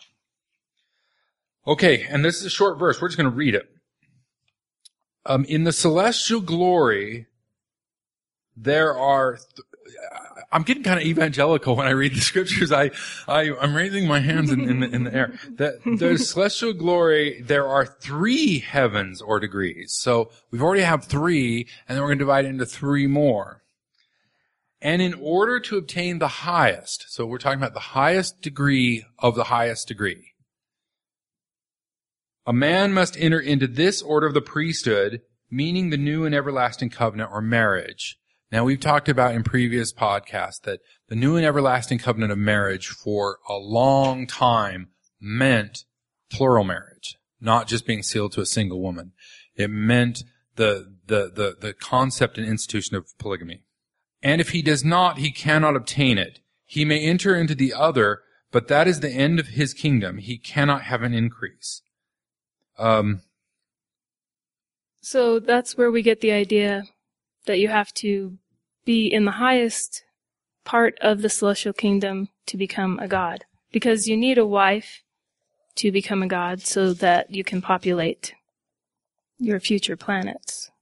Okay. And this is a short verse. We're just going to read it. Um, in the celestial glory, there are, th- I'm getting kind of evangelical when I read the scriptures. I, I, I'm raising my hands in, in the, in the air. That the celestial glory, there are three heavens or degrees. So we've already have three, and then we're going to divide it into three more. And in order to obtain the highest, so we're talking about the highest degree of the highest degree, a man must enter into this order of the priesthood, meaning the new and everlasting covenant or marriage. Now, we've talked about in previous podcasts that the new and everlasting covenant of marriage for a long time meant plural marriage, not just being sealed to a single woman. It meant the, the, the, the concept and institution of polygamy. And if he does not, he cannot obtain it. He may enter into the other, but that is the end of his kingdom. He cannot have an increase. Um, so that's where we get the idea that you have to be in the highest part of the celestial kingdom to become a god. Because you need a wife to become a god so that you can populate your future planets.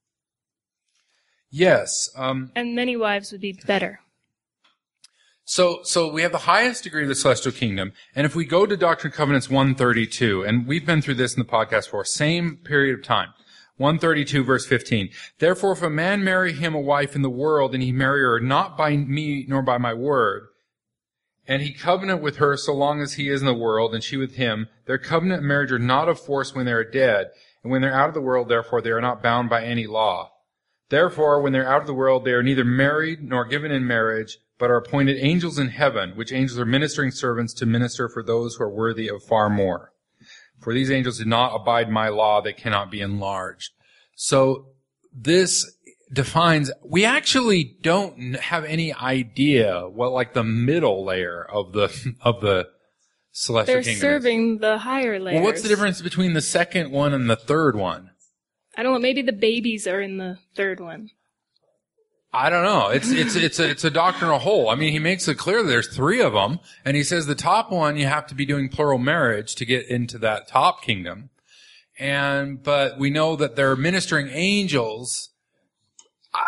Yes. Um, and many wives would be better. So, so we have the highest degree of the celestial kingdom. And if we go to Doctrine and Covenants one thirty-two, and we've been through this in the podcast before, same period of time. one thirty-two verse fifteen. Therefore, if a man marry him a wife in the world, and he marry her not by me nor by my word, and he covenant with her so long as he is in the world, and she with him, their covenant and marriage are not of force when they are dead, and when they're out of the world, therefore, they are not bound by any law. Therefore, when they're out of the world, they are neither married nor given in marriage, but are appointed angels in heaven, which angels are ministering servants to minister for those who are worthy of far more. For these angels did not abide my law, they cannot be enlarged. So this defines, we actually don't have any idea what like the middle layer of the, of the celestial They're kingdom serving is. the higher layers. Well, what's the difference between the second one and the third one? I don't know, maybe the babies are in the third one. I don't know. It's, it's, it's a, it's a doctrinal whole. I mean, he makes it clear that there's three of them, and he says the top one, you have to be doing plural marriage to get into that top kingdom. And, but we know that they're ministering angels. I,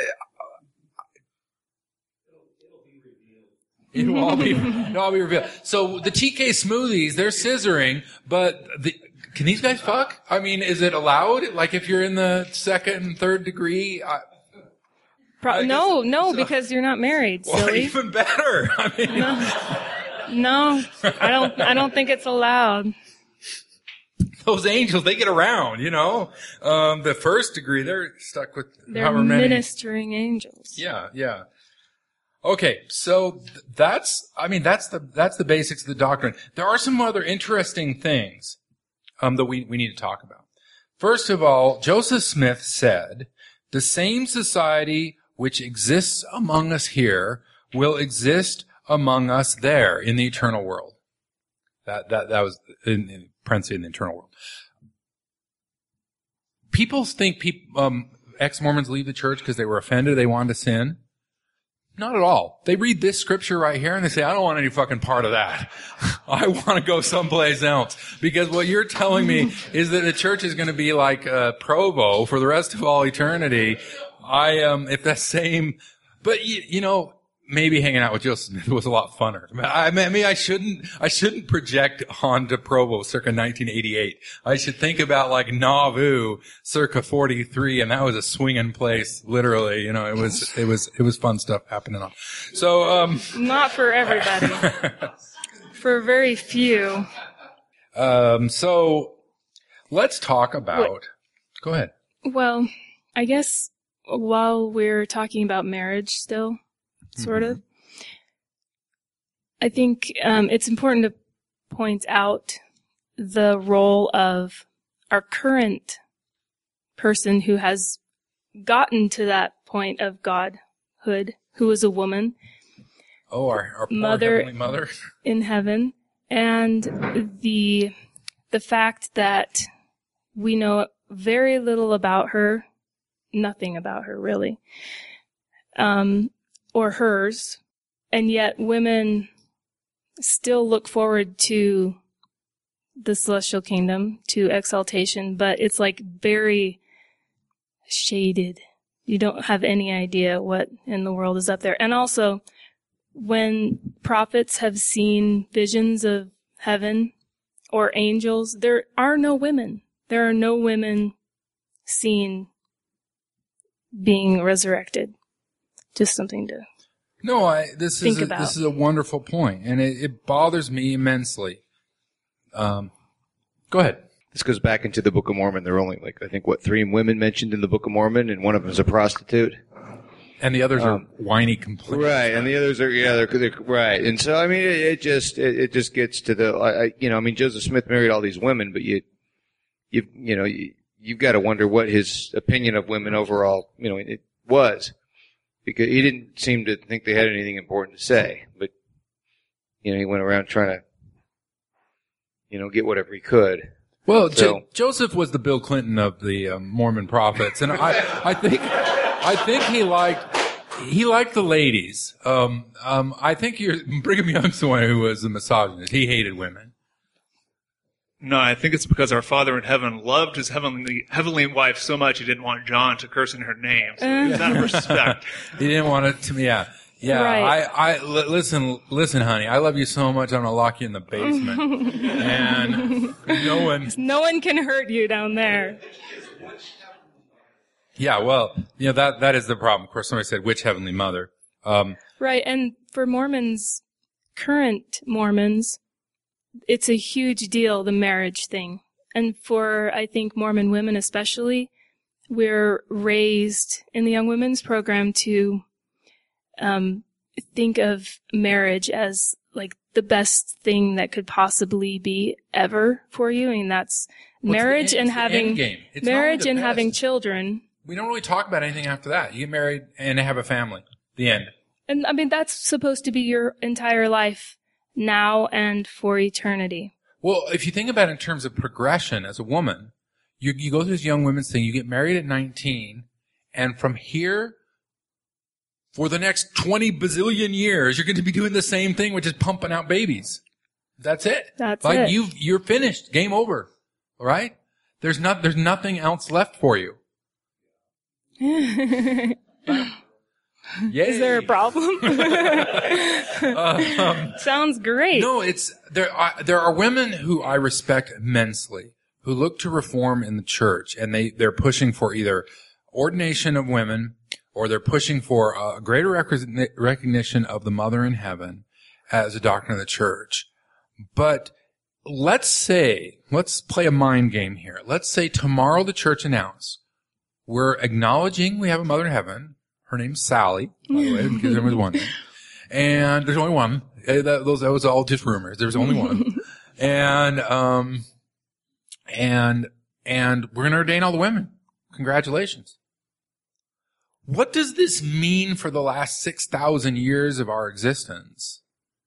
it'll all be, it'll all be revealed. So the T K smoothies, they're scissoring, but the, can these guys fuck? I mean, is it allowed? Like if you're in the second and third degree, I, Pro- no, no, so, because you're not married, well, silly. Even better. I mean, no, no, I don't. I don't think it's allowed. those angels, they get around, you know. Um, the first degree, they're stuck with They're however many. ministering angels. Yeah, yeah. Okay, so th- that's, I mean, that's the, that's the basics of the doctrine. There are some other interesting things, um, that we, we need to talk about. First of all, Joseph Smith said, the same society which exists among us here will exist among us there in the eternal world. That, that, that was in, in parentheses in the eternal world. People think people, um, ex-Mormons leave the church because they were offended, they wanted to sin. Not at all. They read this scripture right here and they say, I don't want any fucking part of that. I want to go someplace else. Because what you're telling me is that the church is going to be like uh, Provo for the rest of all eternity. I, um, if that same, but you, you know, maybe hanging out with Joseph Smith was a lot funner. I mean, I shouldn't, I shouldn't project onto Provo circa nineteen eighty-eight. I should think about like Nauvoo circa forty-three, and that was a swinging place, literally. You know, it was, it was, it was fun stuff happening on. So, um. Not for everybody. For very few. Um, so let's talk about, Wait. Go ahead. Well, I guess while we're talking about marriage still, sort of. I think um, it's important to point out the role of our current person who has gotten to that point of godhood, who is a woman. Oh, our, our poor Mother heavenly mother. In heaven. And the the fact that we know very little about her, nothing about her, really. Um... or hers, and yet women still look forward to the celestial kingdom, to exaltation, but it's like very shaded. You don't have any idea what in the world is up there. And also, when prophets have seen visions of heaven or angels, there are no women. There are no women seen being resurrected. Just something to No, I, this think is a, about. this is a wonderful point, and it, it bothers me immensely. Um, go ahead. This goes back into the Book of Mormon. There are only, like, I think, what, three women mentioned in the Book of Mormon, and one of them is a prostitute. And the others Um, are whiny complaints. Right, and the others are, yeah, they're, they're right. And so, I mean, it, it just, it, it just gets to the, I, I, you know, I mean, Joseph Smith married all these women, but you, you, you know, you, you've got to wonder what his opinion of women overall, you know, it was. Because he didn't seem to think they had anything important to say, but, you know, he went around trying to, you know, get whatever he could. Well, So- Jo- Joseph was the Bill Clinton of the um, Mormon prophets, and I, I think, I think he liked, he liked the ladies. Um, um, I think you're, Brigham Young's the one who was the misogynist. He hated women. No, I think it's because our Father in heaven loved his heavenly heavenly wife so much he didn't want John to curse in her name. So it was out of respect. He didn't want it to me. Yeah, yeah. Right. I, I li- listen, listen, honey. I love you so much. I'm gonna lock you in the basement, and no one. No one can hurt you down there. Yeah, well, you know that that is the problem. Of course, somebody said which heavenly mother. Um, Right, and for Mormons, current Mormons, it's a huge deal, the marriage thing. And for, I think, Mormon women especially, we're raised in the Young Women's Program to um, think of marriage as like the best thing that could possibly be ever for you. I mean, that's What's the marriage end- and it's the end having game. It's not only marriage the and best. having children. we don't really talk about anything after that. You get married and have a family. The end. And I mean, that's supposed to be your entire life now and for eternity. Well, if you think about it in terms of progression as a woman, you, you go through this young women's thing, you get married at nineteen, and from here, for the next twenty bazillion years, you're going to be doing the same thing, which is pumping out babies. That's it. That's like it. you've, you're finished. Game over. All right? There's not, there's nothing else left for you. Yay. Is there a problem? um, Sounds great. No, it's there. Are, there are women who I respect immensely who look to reform in the church, and they they're pushing for either ordination of women or they're pushing for a greater recogni- recognition of the Mother in Heaven as a doctrine of the church. But let's say, let's play a mind game here. Let's say tomorrow the church announced, we're acknowledging we have a mother in heaven. Her name's Sally, by the way, because there was one. And there's only one. That, those, that was all just rumors. There's only one. And, um, and, and we're going to ordain all the women. Congratulations. What does this mean for the last six thousand years of our existence?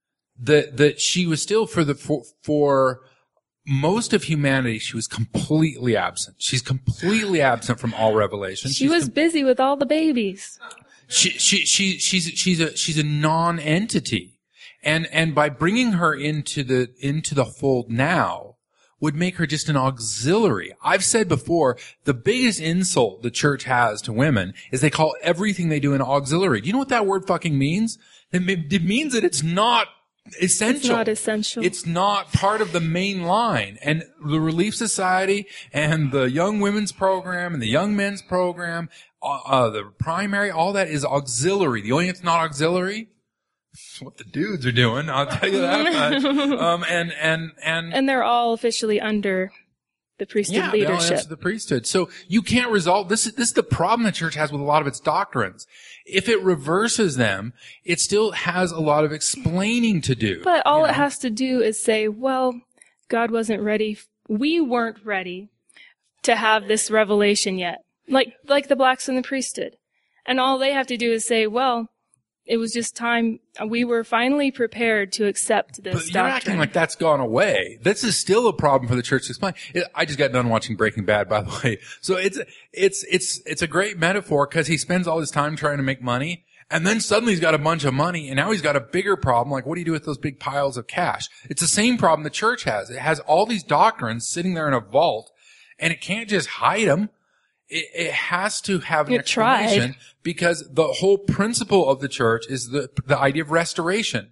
That, that she was still for the, for, for most of humanity, she was completely absent. She's completely absent from all revelation. She She's was com- busy with all the babies. She, she, she, she's, she's a, she's a non-entity. And, and by bringing her into the, into the fold now would make her just an auxiliary. I've said before, the biggest insult the church has to women is they call everything they do an auxiliary. Do you know what that word fucking means? It means that it's not essential. It's not essential. It's not part of the main line. And the Relief Society and the Young Women's Program and the Young Men's Program, uh, uh, the primary, all that is auxiliary. The only thing that's not auxiliary is what the dudes are doing. I'll tell you that much. Um, and, and, and, And they're all officially under the priesthood yeah, they all leadership. answer the priesthood. So you can't resolve this. Is, this is the problem the church has with a lot of its doctrines. If it reverses them, it still has a lot of explaining to do. But all you it know? has to do is say, well, God wasn't ready. We weren't ready to have this revelation yet. Like, like the blacks in the priesthood. And all they have to do is say, well, it was just time. We were finally prepared to accept this But you're doctrine. acting like that's gone away. This is still a problem for the church to explain. It, I just got done watching Breaking Bad, by the way. So it's, it's, it's, it's a great metaphor because he spends all his time trying to make money. And then suddenly he's got a bunch of money and now he's got a bigger problem. Like, what do you do with those big piles of cash? It's the same problem the church has. It has all these doctrines sitting there in a vault and it can't just hide them. It, it has to have an It explanation tried. because the whole principle of the church is the, the idea of restoration.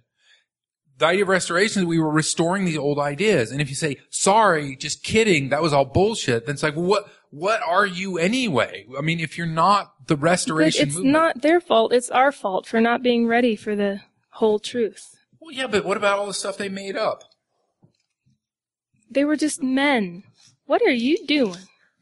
The idea of restoration is we were restoring these old ideas. And if you say, sorry, just kidding, that was all bullshit, then it's like, well, what, what are you anyway? I mean, if you're not the But restoration it's movement. not their fault. It's our fault for not being ready for the whole truth. Well, yeah, but what about all the stuff they made up? They were just men. What are you doing?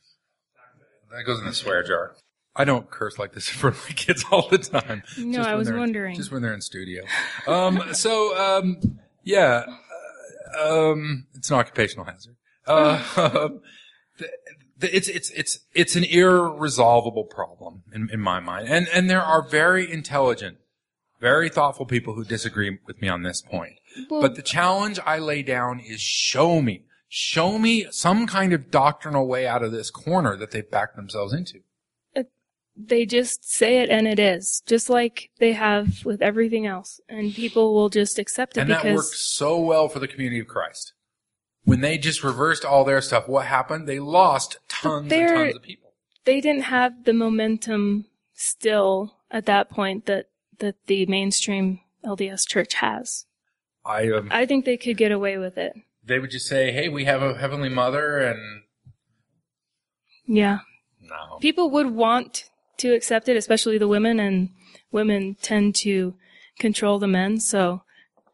That goes in the swear jar. I don't curse like this in front of my kids all the time. No, Just I when was they're- wondering. Just when they're in studio. Um, so, um, yeah, uh, um, it's an occupational hazard. Uh, um, the, the, it's, it's, it's, it's an irresolvable problem in, in my mind. And, and there are very intelligent, very thoughtful people who disagree with me on this point. Well- But the challenge I lay down is show me. Show me some kind of doctrinal way out of this corner that they've backed themselves into. They just say it and it is, just like they have with everything else. And people will just accept it And because that worked so well for the community of Christ. When they just reversed all their stuff, what happened? They lost tons and they're- tons of people. they didn't have the momentum still at that point that, that the mainstream L D S church has. I, um, I think they could get away with it. they would just say, hey, we have a heavenly mother and Yeah. no. People would want to accept it, especially the women, and women tend to control the men, so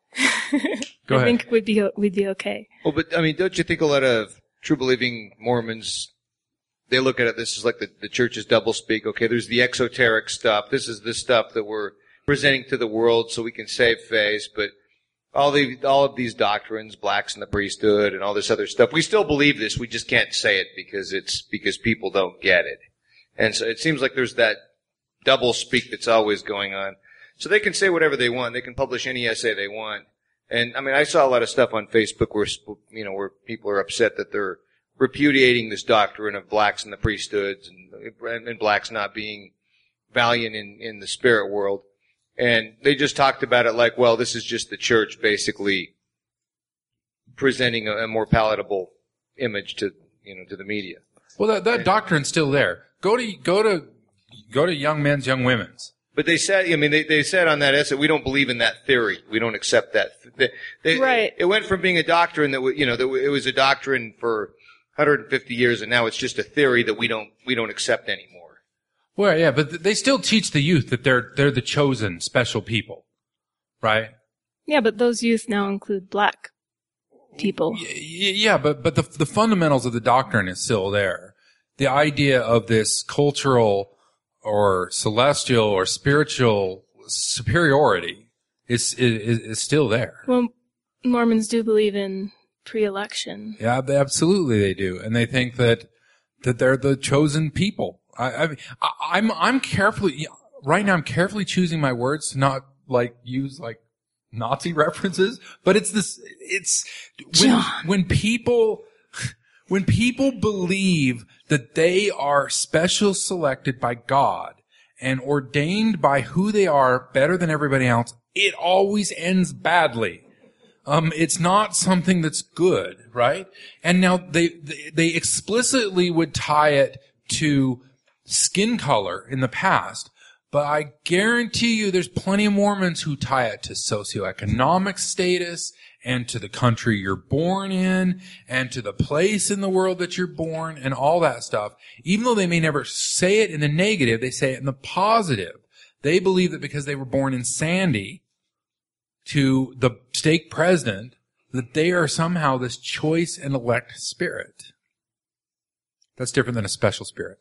Go I ahead. think we'd be we'd be okay. Well, but I mean, don't you think a lot of true believing Mormons, they look at it, this is like the, the church's doublespeak. Okay, there's the exoteric stuff. This is the stuff that we're presenting to the world so we can save face. But all the all of these doctrines, blacks in the priesthood and all this other stuff, we still believe this. We just can't say it because it's because people don't get it. And so it seems like there's that doublespeak that's always going on. So they can say whatever they want. They can publish any essay they want. And I mean, I saw a lot of stuff on Facebook where, you know, where people are upset that they're repudiating this doctrine of blacks in the priesthoods and, and blacks not being valiant in, in the spirit world. And they just talked about it like, well, this is just the church basically presenting a, a more palatable image to, you know, to the media. Well, that, that doctrine's still there. Go to, go to, go to Young Men's, Young Women's. But they said, I mean, they, they said on that essay, we don't believe in that theory. We don't accept that. They, they, Right. It went from being a doctrine that, you know, that it was a doctrine for one hundred fifty years, and now it's just a theory that we don't, we don't accept anymore. Well, yeah, but they still teach the youth that they're, they're the chosen special people. Right? Yeah, but those youth now include black. people. Y- Yeah, but but the the fundamentals of the doctrine is still there. The idea of this cultural or celestial or spiritual superiority is is, is still there. Well, Mormons do believe in pre-election. Yeah, they- absolutely they do, and they think that that they're the chosen people. I, I mean, I, I'm I'm carefully right now. I'm carefully choosing my words to not like use like Nazi references, but it's this. It's when John. when people when people believe that they are special selected by God and ordained by who they are better than everybody else, it always ends badly. Um, it's not something that's good, right? And now they, they, they explicitly would tie it to skin color in the past, but I guarantee you there's plenty of Mormons who tie it to socioeconomic status and to the country you're born in and to the place in the world that you're born and all that stuff. Even though they may never say it in the negative, they say it in the positive. They believe that because they were born in Sandy, to the stake president, that they are somehow this choice and elect spirit. That's different than a special spirit.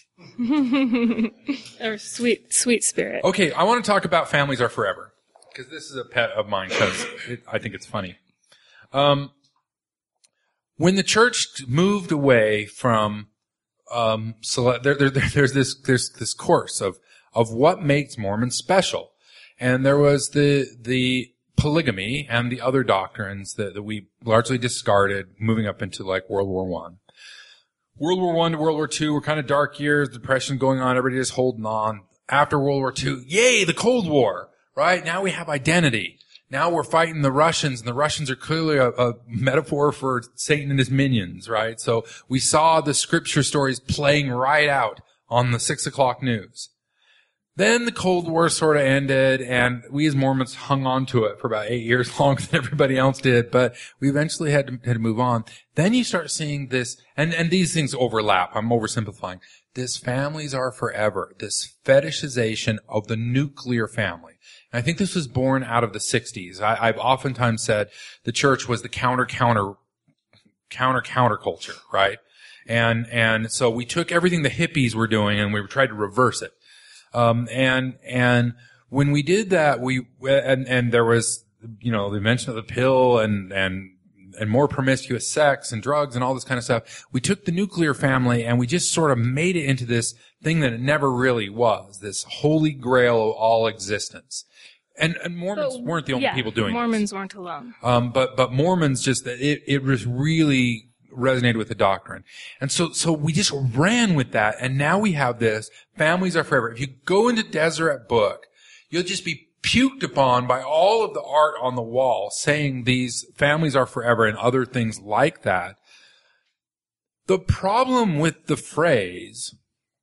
Or sweet, sweet spirit. Okay, I want to talk about families are forever, because this is a pet of mine, because I think it's funny. Um, when the church moved away from, um, sele- there, there, there's this, there's this course of, of what makes Mormons special. And there was the, the polygamy and the other doctrines that, that we largely discarded moving up into like World War One. World War One to World War Two were kind of dark years, depression going on, everybody just holding on. After World War Two, yay, the Cold War, right? Now we have identity. Now we're fighting the Russians, and the Russians are clearly a, a metaphor for Satan and his minions, right? So we saw the scripture stories playing right out on the six o'clock news. Then the Cold War sort of ended, and we as Mormons hung on to it for about eight years longer than everybody else did, but we eventually had to, had to move on. Then you start seeing this, and, and these things overlap. I'm oversimplifying. This families are forever, this fetishization of the nuclear family. And I think this was born out of the sixties. I, I've oftentimes said the church was the counter, counter, counter, counterculture, right? And, and so we took everything the hippies were doing and we tried to reverse it. Um, and, and when we did that, we, and, and there was, you know, the mention of the pill and, and, and more promiscuous sex and drugs and all this kind of stuff. We took the nuclear family and we just sort of made it into this thing that it never really was, this holy grail of all existence. And, and Mormons But, weren't the only yeah, people doing Mormons this. weren't alone. Um, but, but Mormons just, it, it was really resonated with the doctrine. And so, so we just ran with that. And now we have this, families are forever. If you go into Deseret Book, you'll just be puked upon by all of the art on the wall saying these families are forever and other things like that. The problem with the phrase.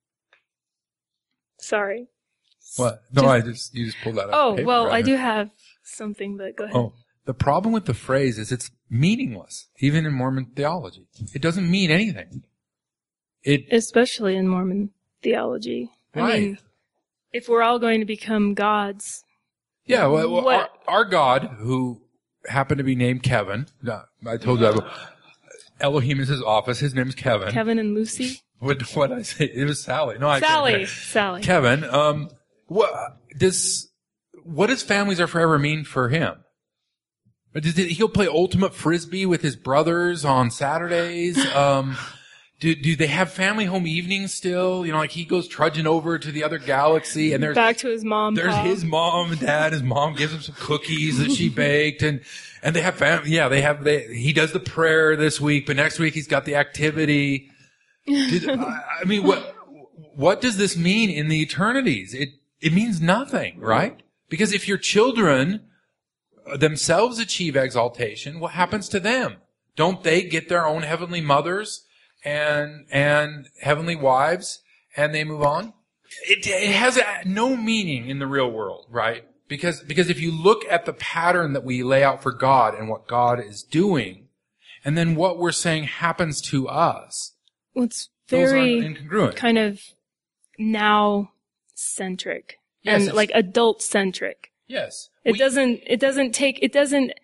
Sorry. What? No, Just- I just, you just pulled that out. Oh, of paper, well, right? I do have something, but go ahead. Oh, the problem with the phrase is it's meaningless, even in Mormon theology. It doesn't mean anything. It, Especially in Mormon theology. I Right. mean, if we're all going to become gods, yeah, well, well, our, What- our God, who happened to be named Kevin, uh, I told you, that, Elohim is his office, his name's Kevin. Kevin and Lucy, What, what did I say? It was Sally. No, I couldn't Sally, hear. Sally. Kevin, um, what does, what does families are forever mean for him? Does it, he'll play ultimate frisbee with his brothers on Saturdays. Um, do, do they have family home evenings still? You know, like he goes trudging over to the other galaxy and there's, Back to his mom. there's Pa. his mom and dad. His mom gives him some cookies that she baked and, and they have family. Yeah, they have, they, he does the prayer this week, but next week he's got the activity. Did, I, I mean, what, what does this mean in the eternities? It, it means nothing, right? Because if your children themselves achieve exaltation, what happens to them? Don't they get their own heavenly mothers and, and heavenly wives and they move on? It, it has no meaning in the real world, right? Because, because if you look at the pattern that we lay out for God and what God is doing, and then what we're saying happens to us, Well, it's those are very incongruent. kind of now centric Yes, and it's- like adult centric. Yes. It We- doesn't, it doesn't take, it doesn't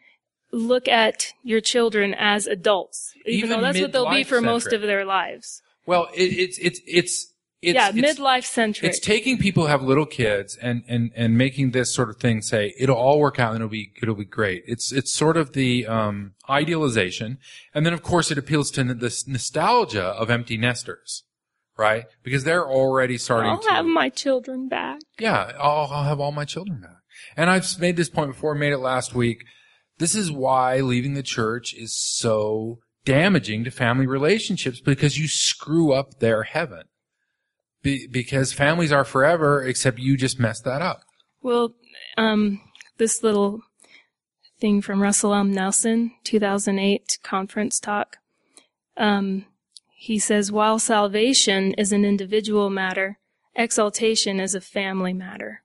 look at your children as adults, even, Even though that's what they'll be for most midlife-centric. of their lives. Well, it, it's it's it's it's yeah, it's, midlife centric. It's taking people who have little kids and, and, and making this sort of thing say, it'll all work out and it'll be, it'll be great. It's, it's sort of the, um, idealization. And then of course it appeals to this nostalgia of empty nesters, right? Because they're already starting I'll to. have my children back. Yeah, I'll, I'll have all my children back. And I've made this point before, made it last week. This is why leaving the church is so damaging to family relationships, because you screw up their heaven. Be, because families are forever, except you just messed that up. Well, um, this little thing from Russell M. Nelson, two thousand eight conference talk. Um, he says, while salvation is an individual matter, exaltation is a family matter.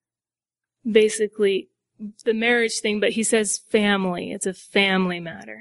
Basically, the marriage thing, but he says family. It's a family matter.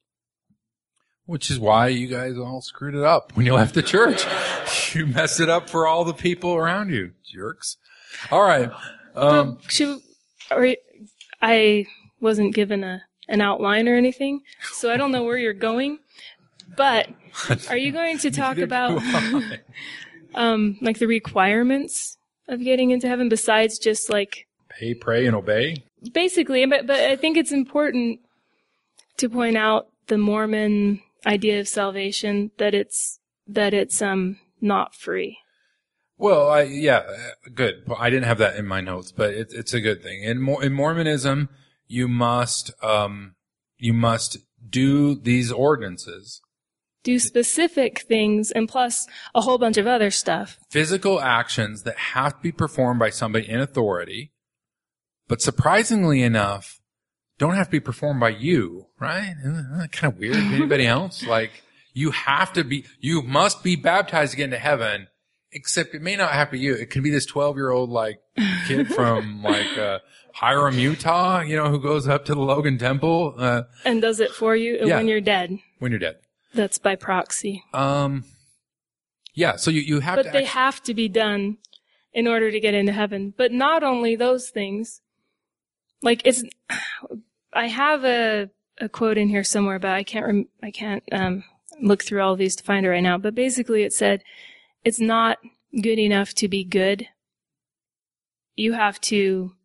Which is why you guys all screwed it up when you left the church. You messed it up for all the people around you, jerks. All right. Um, But should, are, I wasn't given a an outline or anything, so I don't know where you're going. But are you going to talk neither about do I. um, like the requirements of getting into heaven besides just like Pay, pray, and obey. basically? But but I think it's important to point out the Mormon idea of salvation, that it's that it's um not free. Well, I, yeah, uh, good. I didn't have that in my notes, but it, it's a good thing. In, Mo- in Mormonism, you must, um, you must do these ordinances. Do specific things and plus a whole bunch of other stuff. Physical actions that have to be performed by somebody in authority, but surprisingly enough, don't have to be performed by you, right? Isn't that kind of weird? Anybody else? Like, you have to be, you must be baptized to get into heaven, except it may not have to be you. It could be this twelve-year-old, like, kid from, like, uh, Hiram, Utah, you know, who goes up to the Logan Temple, uh, And does it for you Yeah. when you're dead. when you're dead. That's by proxy. Um, yeah, so you, you have But to they act- have to be done in order to get into heaven. But not only those things. Like it's, I have a, a quote in here somewhere, but I can't, rem, I can't, um, look through all of these to find it right now. But basically it said, it's not good enough to be good. You have to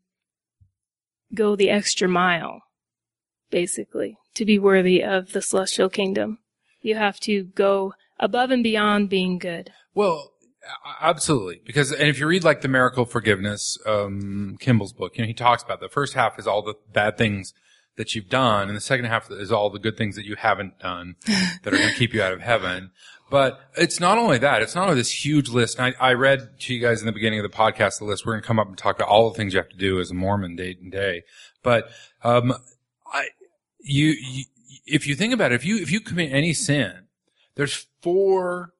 go the extra mile, basically, to be worthy of the celestial kingdom. You have to go above and beyond being good. Well, a- absolutely. Because, and if you read like the Miracle of Forgiveness, um, Kimball's book, you know, he talks about the first half is all the bad things that you've done, and the second half is all the good things that you haven't done that are going to keep you out of heaven. But it's not only that, it's not only this huge list. And I, I read to you guys in the beginning of the podcast the list. We're going to come up and talk about all the things you have to do as a Mormon day and day. But, um, I, you, you, if you think about it, if you, if you commit any sin, there's four,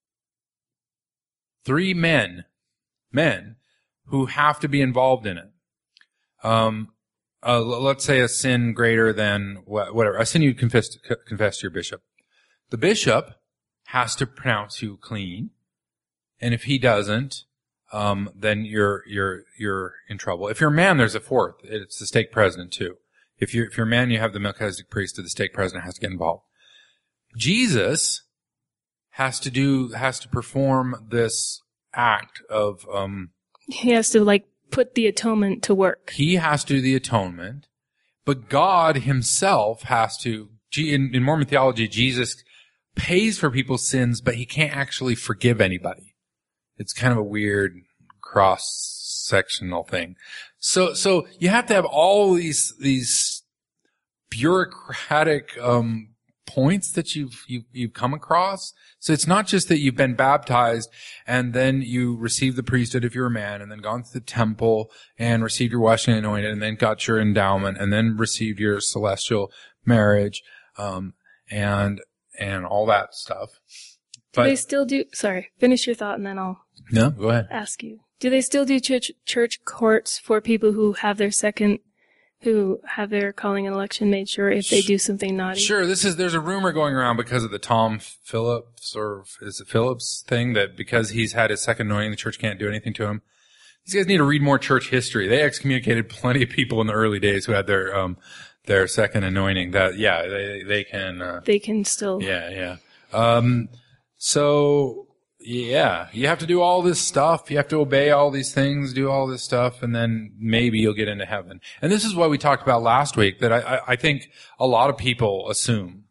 three men, men who have to be involved in it. Um, uh, let's say a sin greater than wh- whatever, a sin you confess to, confess to your bishop. The bishop has to pronounce you clean, and if he doesn't, um, then you're you're you're in trouble. If you're a man, there's a fourth. It's the stake president too. If you if you're a man, you have the Melchizedek priest, or the stake president has to get involved. Jesus has to do has to perform this act of um. He has to like put the atonement to work. He has to do the atonement, but God Himself has to. In, in Mormon theology, Jesus pays for people's sins, but He can't actually forgive anybody. It's kind of a weird cross-sectional thing. So, so you have to have all these, these bureaucratic, um, points that you've, you've, you've come across. So it's not just that you've been baptized and then you received the priesthood if you're a man and then gone to the temple and received your washing and anointed and then got your endowment and then received your celestial marriage, um, and, and all that stuff. Do they still do, sorry, finish your thought and then I'll no, go ahead. ask you. Do they still do church, church courts for people who have their second, who have their calling and election made sure if they do something naughty? Sure. This is, there's a rumor going around because of the Tom Phillips or is it Phillips thing that because he's had his second anointing, the church can't do anything to him. These guys need to read more church history. They excommunicated plenty of people in the early days who had their, um, their second anointing. That yeah, they they can. Uh, They can still. yeah, yeah. Um, so yeah, you have to do all this stuff. You have to obey all these things, do all this stuff, and then maybe you'll get into heaven. And this is what we talked about last week. That I I, I think a lot of people assume.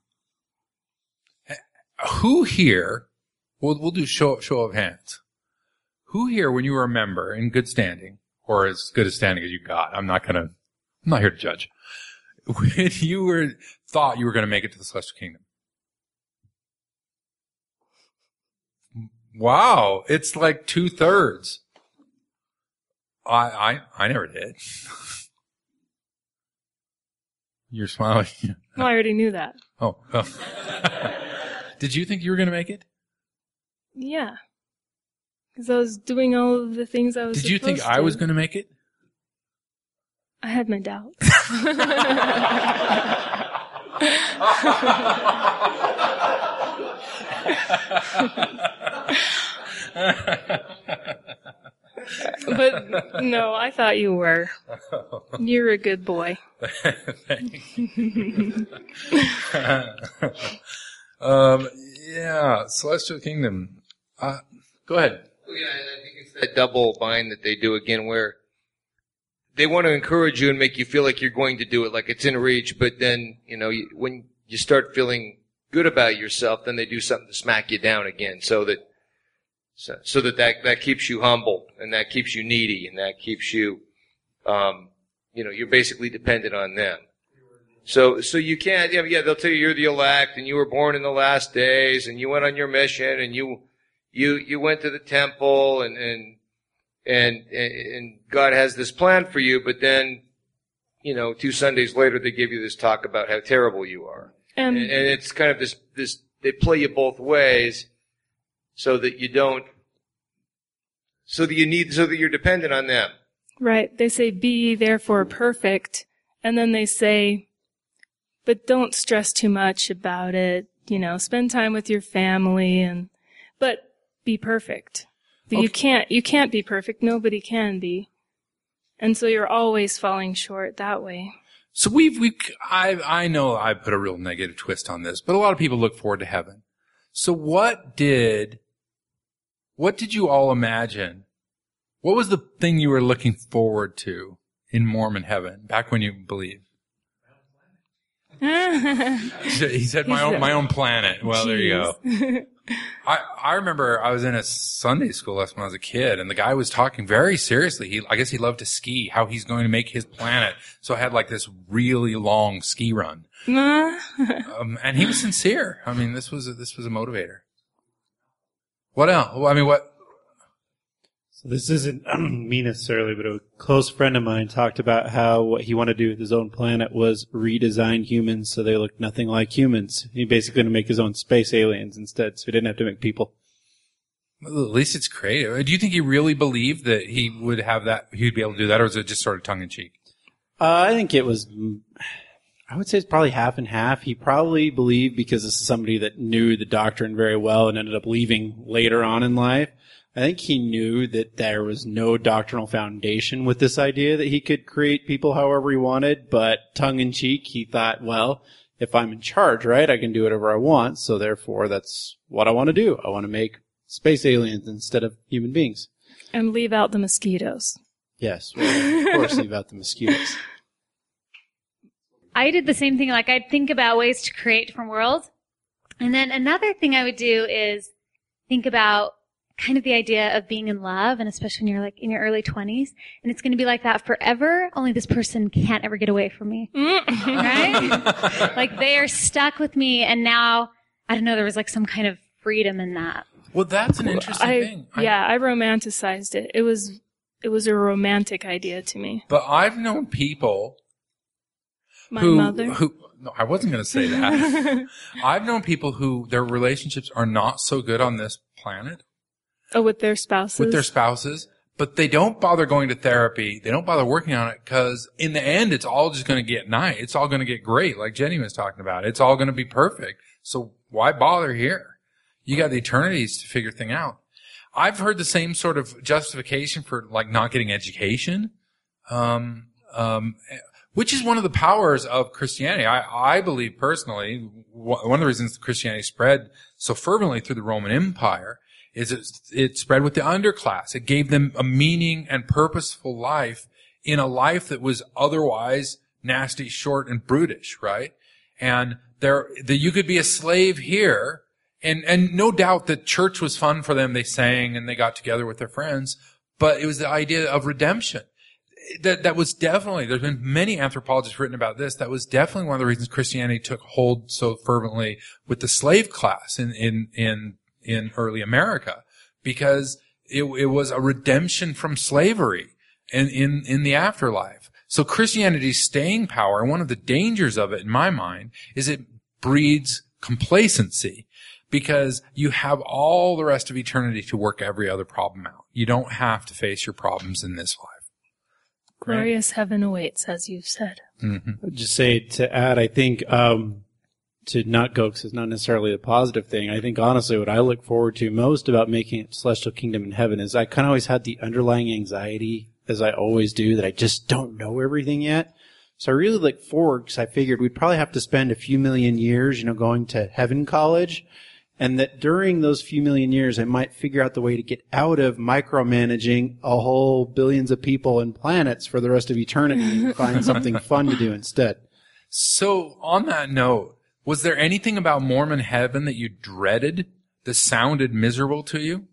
Who here? We'll we'll do show show of hands. Who here, when you were a member in good standing, or as good a standing as you got? I'm not gonna. I'm not here to judge. When you were thought you were going to make it to the celestial kingdom. Wow, it's like two thirds. I I I never did. You're smiling. Well, I already knew that. Oh. oh. Did you think you were going to make it? Yeah. Because I was doing all of the things I was Did you think supposed I to. was going to make it? I had my doubts. But no, I thought you were. You're a good boy. um, yeah, celestial kingdom. Uh, go ahead. Yeah, I think it's that double bind that they do again, where they want to encourage you and make you feel like you're going to do it, like it's in reach. But then, you know, you, when you start feeling good about yourself, then they do something to smack you down again, so that so, so that, that that keeps you humble, and that keeps you needy, and that keeps you, um, you know, you're basically dependent on them. So, so you can't, yeah, yeah, they'll tell you you're the elect, and you were born in the last days, and you went on your mission, and you, you, you went to the temple, and, and, and, and God has this plan for you, but then, you know, two Sundays later, they give you this talk about how terrible you are. Um, And, and it's kind of this, this, they play you both ways, so that you don't, so that you need, so that you're dependent on them. Right. They say, be ye therefore perfect. And then they say, but don't stress too much about it. You know, spend time with your family and, but be perfect. But Okay. you can't, you can't be perfect. Nobody can be. And so you're always falling short that way. So we've, we, I, I know I put a real negative twist on this, but a lot of people look forward to heaven. So what did, what did you all imagine? What was the thing you were looking forward to in Mormon heaven back when you believed? He said my own, my own planet. Well, there you go. I, I remember I was in a Sunday school lesson when I was a kid, and the guy was talking very seriously. He, I guess he loved to ski, how he's going to make his planet. So I had like this really long ski run. um, and he was sincere. I mean, this was, a, this was a motivator. What else? Well, I mean, what? So this isn't me necessarily, but a close friend of mine talked about how what he wanted to do with his own planet was redesign humans so they looked nothing like humans. He basically going to make his own space aliens instead, so he didn't have to make people. Well, at least it's creative. Do you think he really believed that he would have that, he'd be able to do that, or was it just sort of tongue in cheek? Uh, I think it was, I would say it's probably half and half. He probably believed because this is somebody that knew the doctrine very well and ended up leaving later on in life. I think he knew that there was no doctrinal foundation with this idea that he could create people however he wanted, but tongue-in-cheek, he thought, well, if I'm in charge, right, I can do whatever I want, so therefore that's what I want to do. I want to make space aliens instead of human beings. And leave out the mosquitoes. Yes, well, of course, leave out the mosquitoes. I did the same thing. Like, I'd think about ways to create different worlds. And then another thing I would do is think about kind of the idea of being in love, and especially when you're like in your early twenties, and it's going to be like that forever, only this person can't ever get away from me. Right? Like, they are stuck with me, and now, I don't know, there was like some kind of freedom in that. Well, that's an interesting I, thing. I- yeah, I romanticized it. It was, it was a romantic idea to me. But I've known people My who, mother. who, no, I wasn't going to say that. I've known people who their relationships are not so good on this planet Oh, with their spouses. with their spouses, but they don't bother going to therapy. They don't bother working on it because in the end, it's all just going to get nice. It's all going to get great, like Jenny was talking about. It's all going to be perfect. So why bother here? You got the eternities to figure thing out. I've heard the same sort of justification for like not getting education. Um, um, which is one of the powers of Christianity. I, I believe personally, one of the reasons Christianity spread so fervently through the Roman Empire is it, it spread with the underclass. It gave them a meaning and purposeful life in a life that was otherwise nasty, short, and brutish, right? And there, that you could be a slave here, and, and no doubt that church was fun for them. They sang and they got together with their friends, but it was the idea of redemption. That, that was definitely, there's been many anthropologists written about this. That was definitely one of the reasons Christianity took hold so fervently with the slave class in, in, in, in early America, because it, it was a redemption from slavery in, in, in the afterlife. So Christianity's staying power, and one of the dangers of it in my mind, is it breeds complacency, because you have all the rest of eternity to work every other problem out. You don't have to face your problems in this life. Glorious heaven awaits, as you've said. Mm-hmm. I'd just say to add, I think, um, to not go, because it's not necessarily a positive thing. I think honestly what I look forward to most about making it celestial kingdom in heaven is I kind of always had the underlying anxiety, as I always do, that I just don't know everything yet. So I really look forward, because I figured we'd probably have to spend a few million years, you know, going to heaven college, and that during those few million years I might figure out the way to get out of micromanaging a whole billions of people and planets for the rest of eternity and find something fun to do instead. So on that note, was there anything about Mormon heaven that you dreaded, that sounded miserable to you?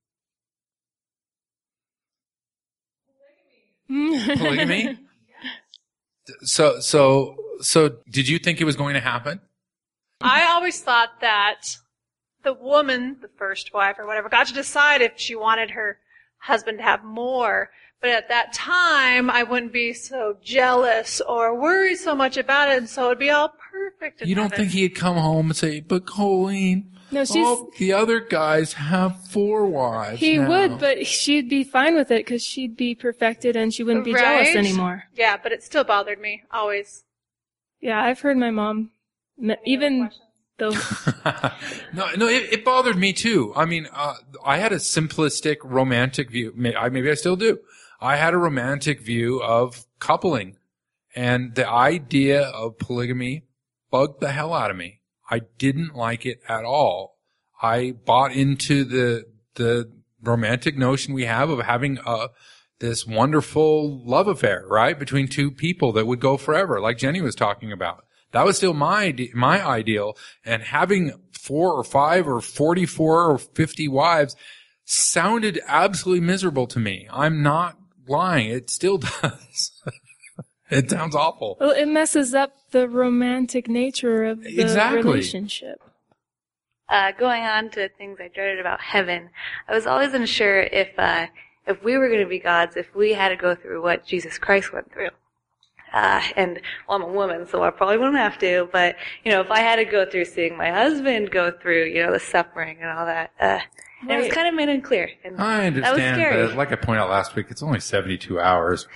Polygamy? So, so, so did you think it was going to happen? I always thought that the woman, the first wife or whatever, got to decide if she wanted her husband to have more. But at that time, I wouldn't be so jealous or worry so much about it, and so it'd be all perfect. in You don't heaven. think he'd come home and say, but Colleen, No, she's, all the other guys have four wives he now. would, but she'd be fine with it because she'd be perfected and she wouldn't be Right? jealous anymore. Yeah, but it still bothered me, always. Yeah, I've heard my mom, m- even though, no, no, it, it bothered me too. I mean, uh, I had a simplistic romantic view. Maybe I, maybe I still do. I had a romantic view of coupling, and the idea of polygamy bugged the hell out of me. I didn't like it at all. I bought into the the romantic notion we have of having a this wonderful love affair, right, between two people that would go forever, like Jenny was talking about. That was still my ide- my ideal, and having four or five or forty-four or fifty wives sounded absolutely miserable to me. I'm not lying. It still does. It sounds awful. well, it messes up the romantic nature of the Exactly. relationship. Uh, going on to things I dreaded about heaven, I was always unsure if uh, if we were going to be gods, if we had to go through what Jesus Christ went through. Uh, and well, I'm a woman, so I probably wouldn't have to. But you know, if I had to go through seeing my husband go through, you know, the suffering and all that, uh, and it was Right. kind of made unclear. And I that was understand, scary. but like I pointed out last week, it's only seventy-two hours.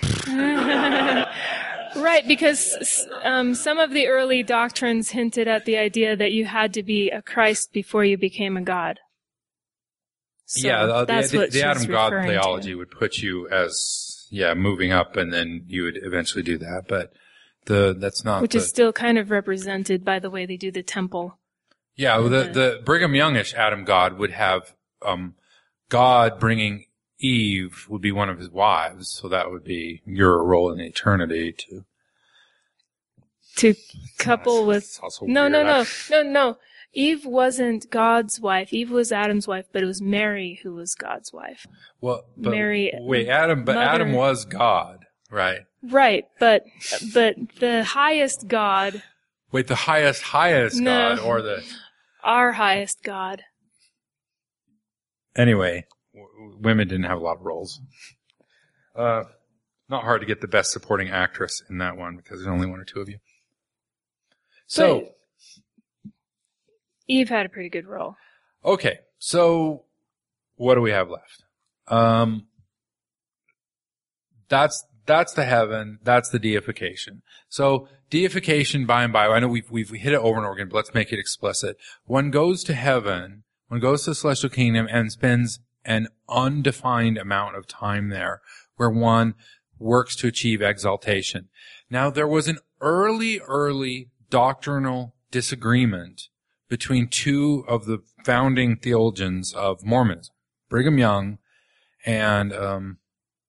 Right, because um, some of the early doctrines hinted at the idea that you had to be a Christ before you became a God. So yeah, the, that's the, what the she's Adam God referring to. theology would put you as, yeah, moving up, and then you would eventually do that. But the that's not Which the, is still kind of represented by the way they do the temple. yeah, well, the, the Brigham Youngish Adam God would have um, God bringing Eve would be one of his wives, so that would be your role in eternity to To couple with... It's also No, weird. no, no, I- no, no. Eve wasn't God's wife. Eve was Adam's wife, but it was Mary who was God's wife. Well, but Mary- wait, Adam, but Mother- Adam was God, right? Right, but but the highest God, Wait, the highest, highest No. God, or the our highest God. anyway, w- women didn't have a lot of roles. Uh, not hard to get the best supporting actress in that one because there's only one or two of you. So, But Eve had a pretty good role. okay, so what do we have left? Um, that's that's the heaven. That's the deification. So deification, by and by, I know we've we've hit it over and over again, but let's make it explicit. One goes to heaven, one goes to the celestial kingdom, and spends an undefined amount of time there, where one works to achieve exaltation. Now, there was an early, early doctrinal disagreement between two of the founding theologians of Mormonism, Brigham Young and um,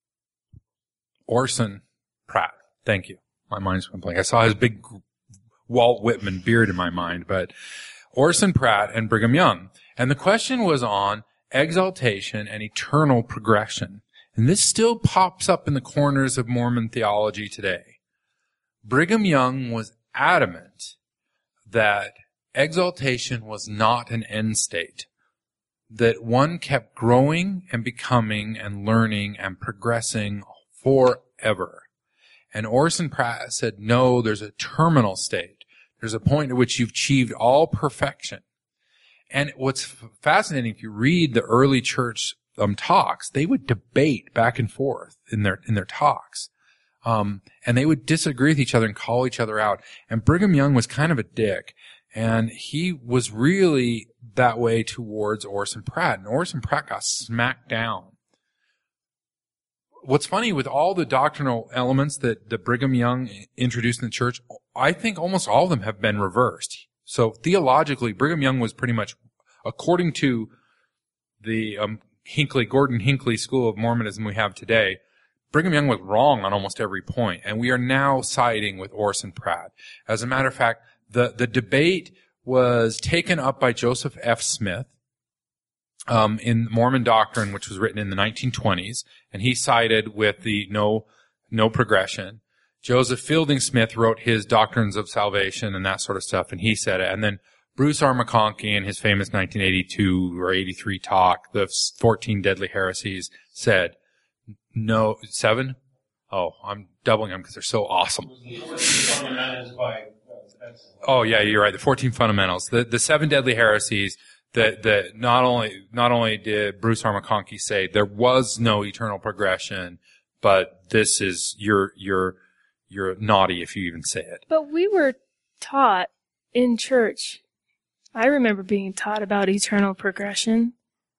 Orson Pratt. Thank you. My mind's went blank. I saw his big Walt Whitman beard in my mind, but Orson Pratt and Brigham Young. And the question was on exaltation and eternal progression. And this still pops up in the corners of Mormon theology today. Brigham Young was adamant that exaltation was not an end state, that one kept growing and becoming and learning and progressing forever. And Orson Pratt said, no, there's a terminal state. There's a point at which you've achieved all perfection. And what's fascinating, if you read the early church um, talks, they would debate back and forth in their in their talks. Um, and they would disagree with each other and call each other out. And Brigham Young was kind of a dick. And he was really that way towards Orson Pratt. And Orson Pratt got smacked down. What's funny, with all the doctrinal elements that, that Brigham Young introduced in the church, I think almost all of them have been reversed. So theologically, Brigham Young was pretty much, according to the um, Hinckley, Gordon Hinckley School of Mormonism we have today, Brigham Young was wrong on almost every point. And we are now siding with Orson Pratt. As a matter of fact, the, the debate was taken up by Joseph F. Smith um, in Mormon Doctrine, which was written in the nineteen twenties, and he sided with the no no progression. Joseph Fielding Smith wrote his Doctrines of Salvation and that sort of stuff, and he said it. And then Bruce R. McConkie in his famous nineteen eighty-two or eighty-three talk, the fourteen Deadly Heresies, said, no, seven? Oh, I'm doubling them because they're so awesome. Oh, yeah, you're right. The fourteen Fundamentals. The, the seven Deadly Heresies that, that not only, not only did Bruce R. McConkie say there was no eternal progression, but this is, you're, you're, you're naughty if you even say it. But we were taught in church. I remember being taught about eternal progression.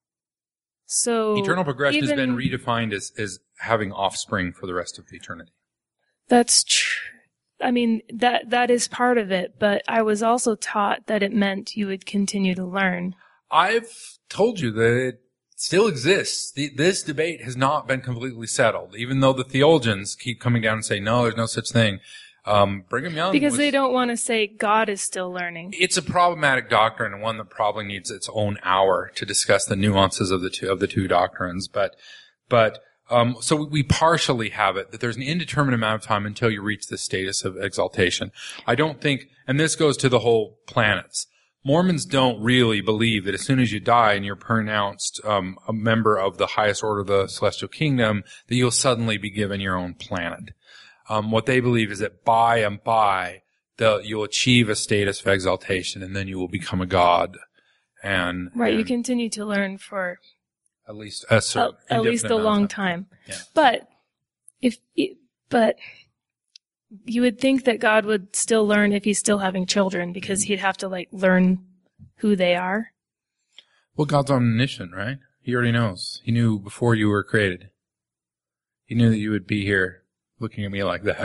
So eternal progression even, has been redefined as, as having offspring for the rest of eternity. That's true. I mean, that that is part of it, but I was also taught that it meant you would continue to learn. I've told you that it still exists. The, this debate has not been completely settled, even though the theologians keep coming down and saying, no, there's no such thing. Um, Brigham Young Because was, they don't want to say God is still learning. It's a problematic doctrine and one that probably needs its own hour to discuss the nuances of the two, of the two doctrines. But, but, um, so we partially have it, that there's an indeterminate amount of time until you reach the status of exaltation. I don't think, and this goes to the whole planets. Mormons don't really believe that as soon as you die and you're pronounced um, a member of the highest order of the celestial kingdom, that you'll suddenly be given your own planet. Um, what they believe is that by and by, you'll achieve a status of exaltation, and then you will become a god. And right, and you continue to learn for at least a certain, a, at least a long time. time. Yeah. But if but you would think that God would still learn if he's still having children, because he'd have to like learn who they are. Well, God's omniscient, right? He already knows. He knew before you were created. He knew that you would be here looking at me like that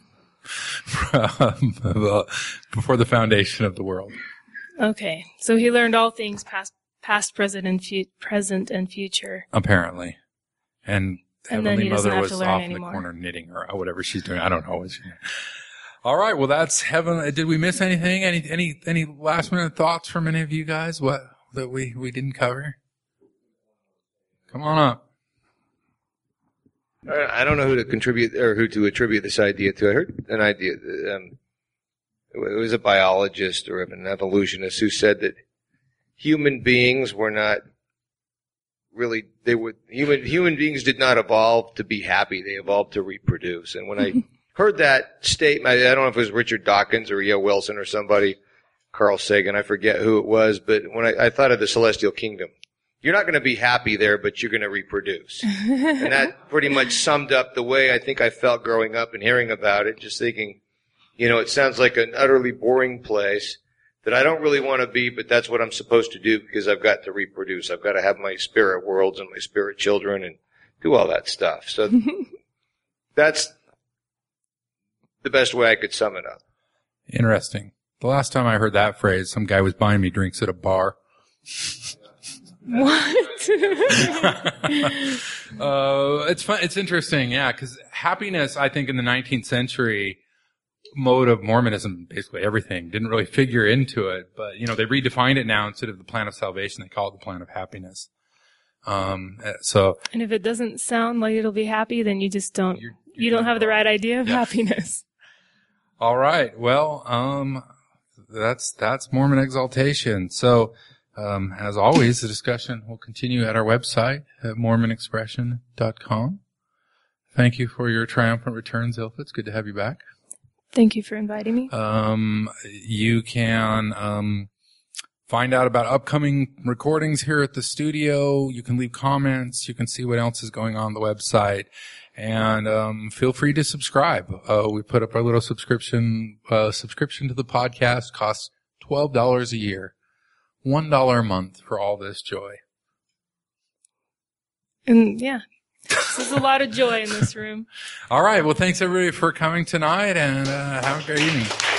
from, uh, before the foundation of the world. Okay, so he learned all things past, past, present, and fu- present and future. Apparently, and, and Heavenly Mother was off anymore. in the corner knitting or whatever she's doing. I don't know what she's doing. All right, well, that's heaven. Did we miss anything? Any any any last minute thoughts from any of you guys? What that we we didn't cover? Come on up. I don't know who to contribute or who to attribute this idea to. I heard an idea. Um, it was a biologist or an evolutionist who said that human beings were not really. They were human. Human beings did not evolve to be happy. They evolved to reproduce. And when I heard that statement, I don't know if it was Richard Dawkins or E O Wilson or somebody, Carl Sagan. I forget who it was, but when I, I thought of the celestial kingdom. You're not going to be happy there, but you're going to reproduce. And that pretty much summed up the way I think I felt growing up and hearing about it, just thinking, you know, it sounds like an utterly boring place that I don't really want to be, but that's what I'm supposed to do because I've got to reproduce. I've got to have my spirit worlds and my spirit children and do all that stuff. So that's the best way I could sum it up. Interesting. The last time I heard that phrase, some guy was buying me drinks at a bar. What? uh, it's fun. It's interesting. Yeah. Cause happiness, I think in the nineteenth century mode of Mormonism, basically everything didn't really figure into it, but you know, they redefined it now. Instead of the plan of salvation, they call it the plan of happiness. Um, so. And if it doesn't sound like it'll be happy, then you just don't, You're, you're you don't have the right idea of yeah. happiness. All right. Well, um, that's, that's Mormon exaltation. So, Um, as always, the discussion will continue at our website at mormon expression dot com. Thank you for your triumphant return, Zilpha. It's good to have you back. Thank you for inviting me. Um, you can um, find out about upcoming recordings here at the studio. You can leave comments. You can see what else is going on the website. And um, feel free to subscribe. Uh, we put up our little subscription uh, subscription to the podcast. Costs twelve dollars a year. One dollar a month for all this joy. And yeah, there's a lot of joy in this room. All right. Well, thanks everybody for coming tonight, and uh, have a great evening.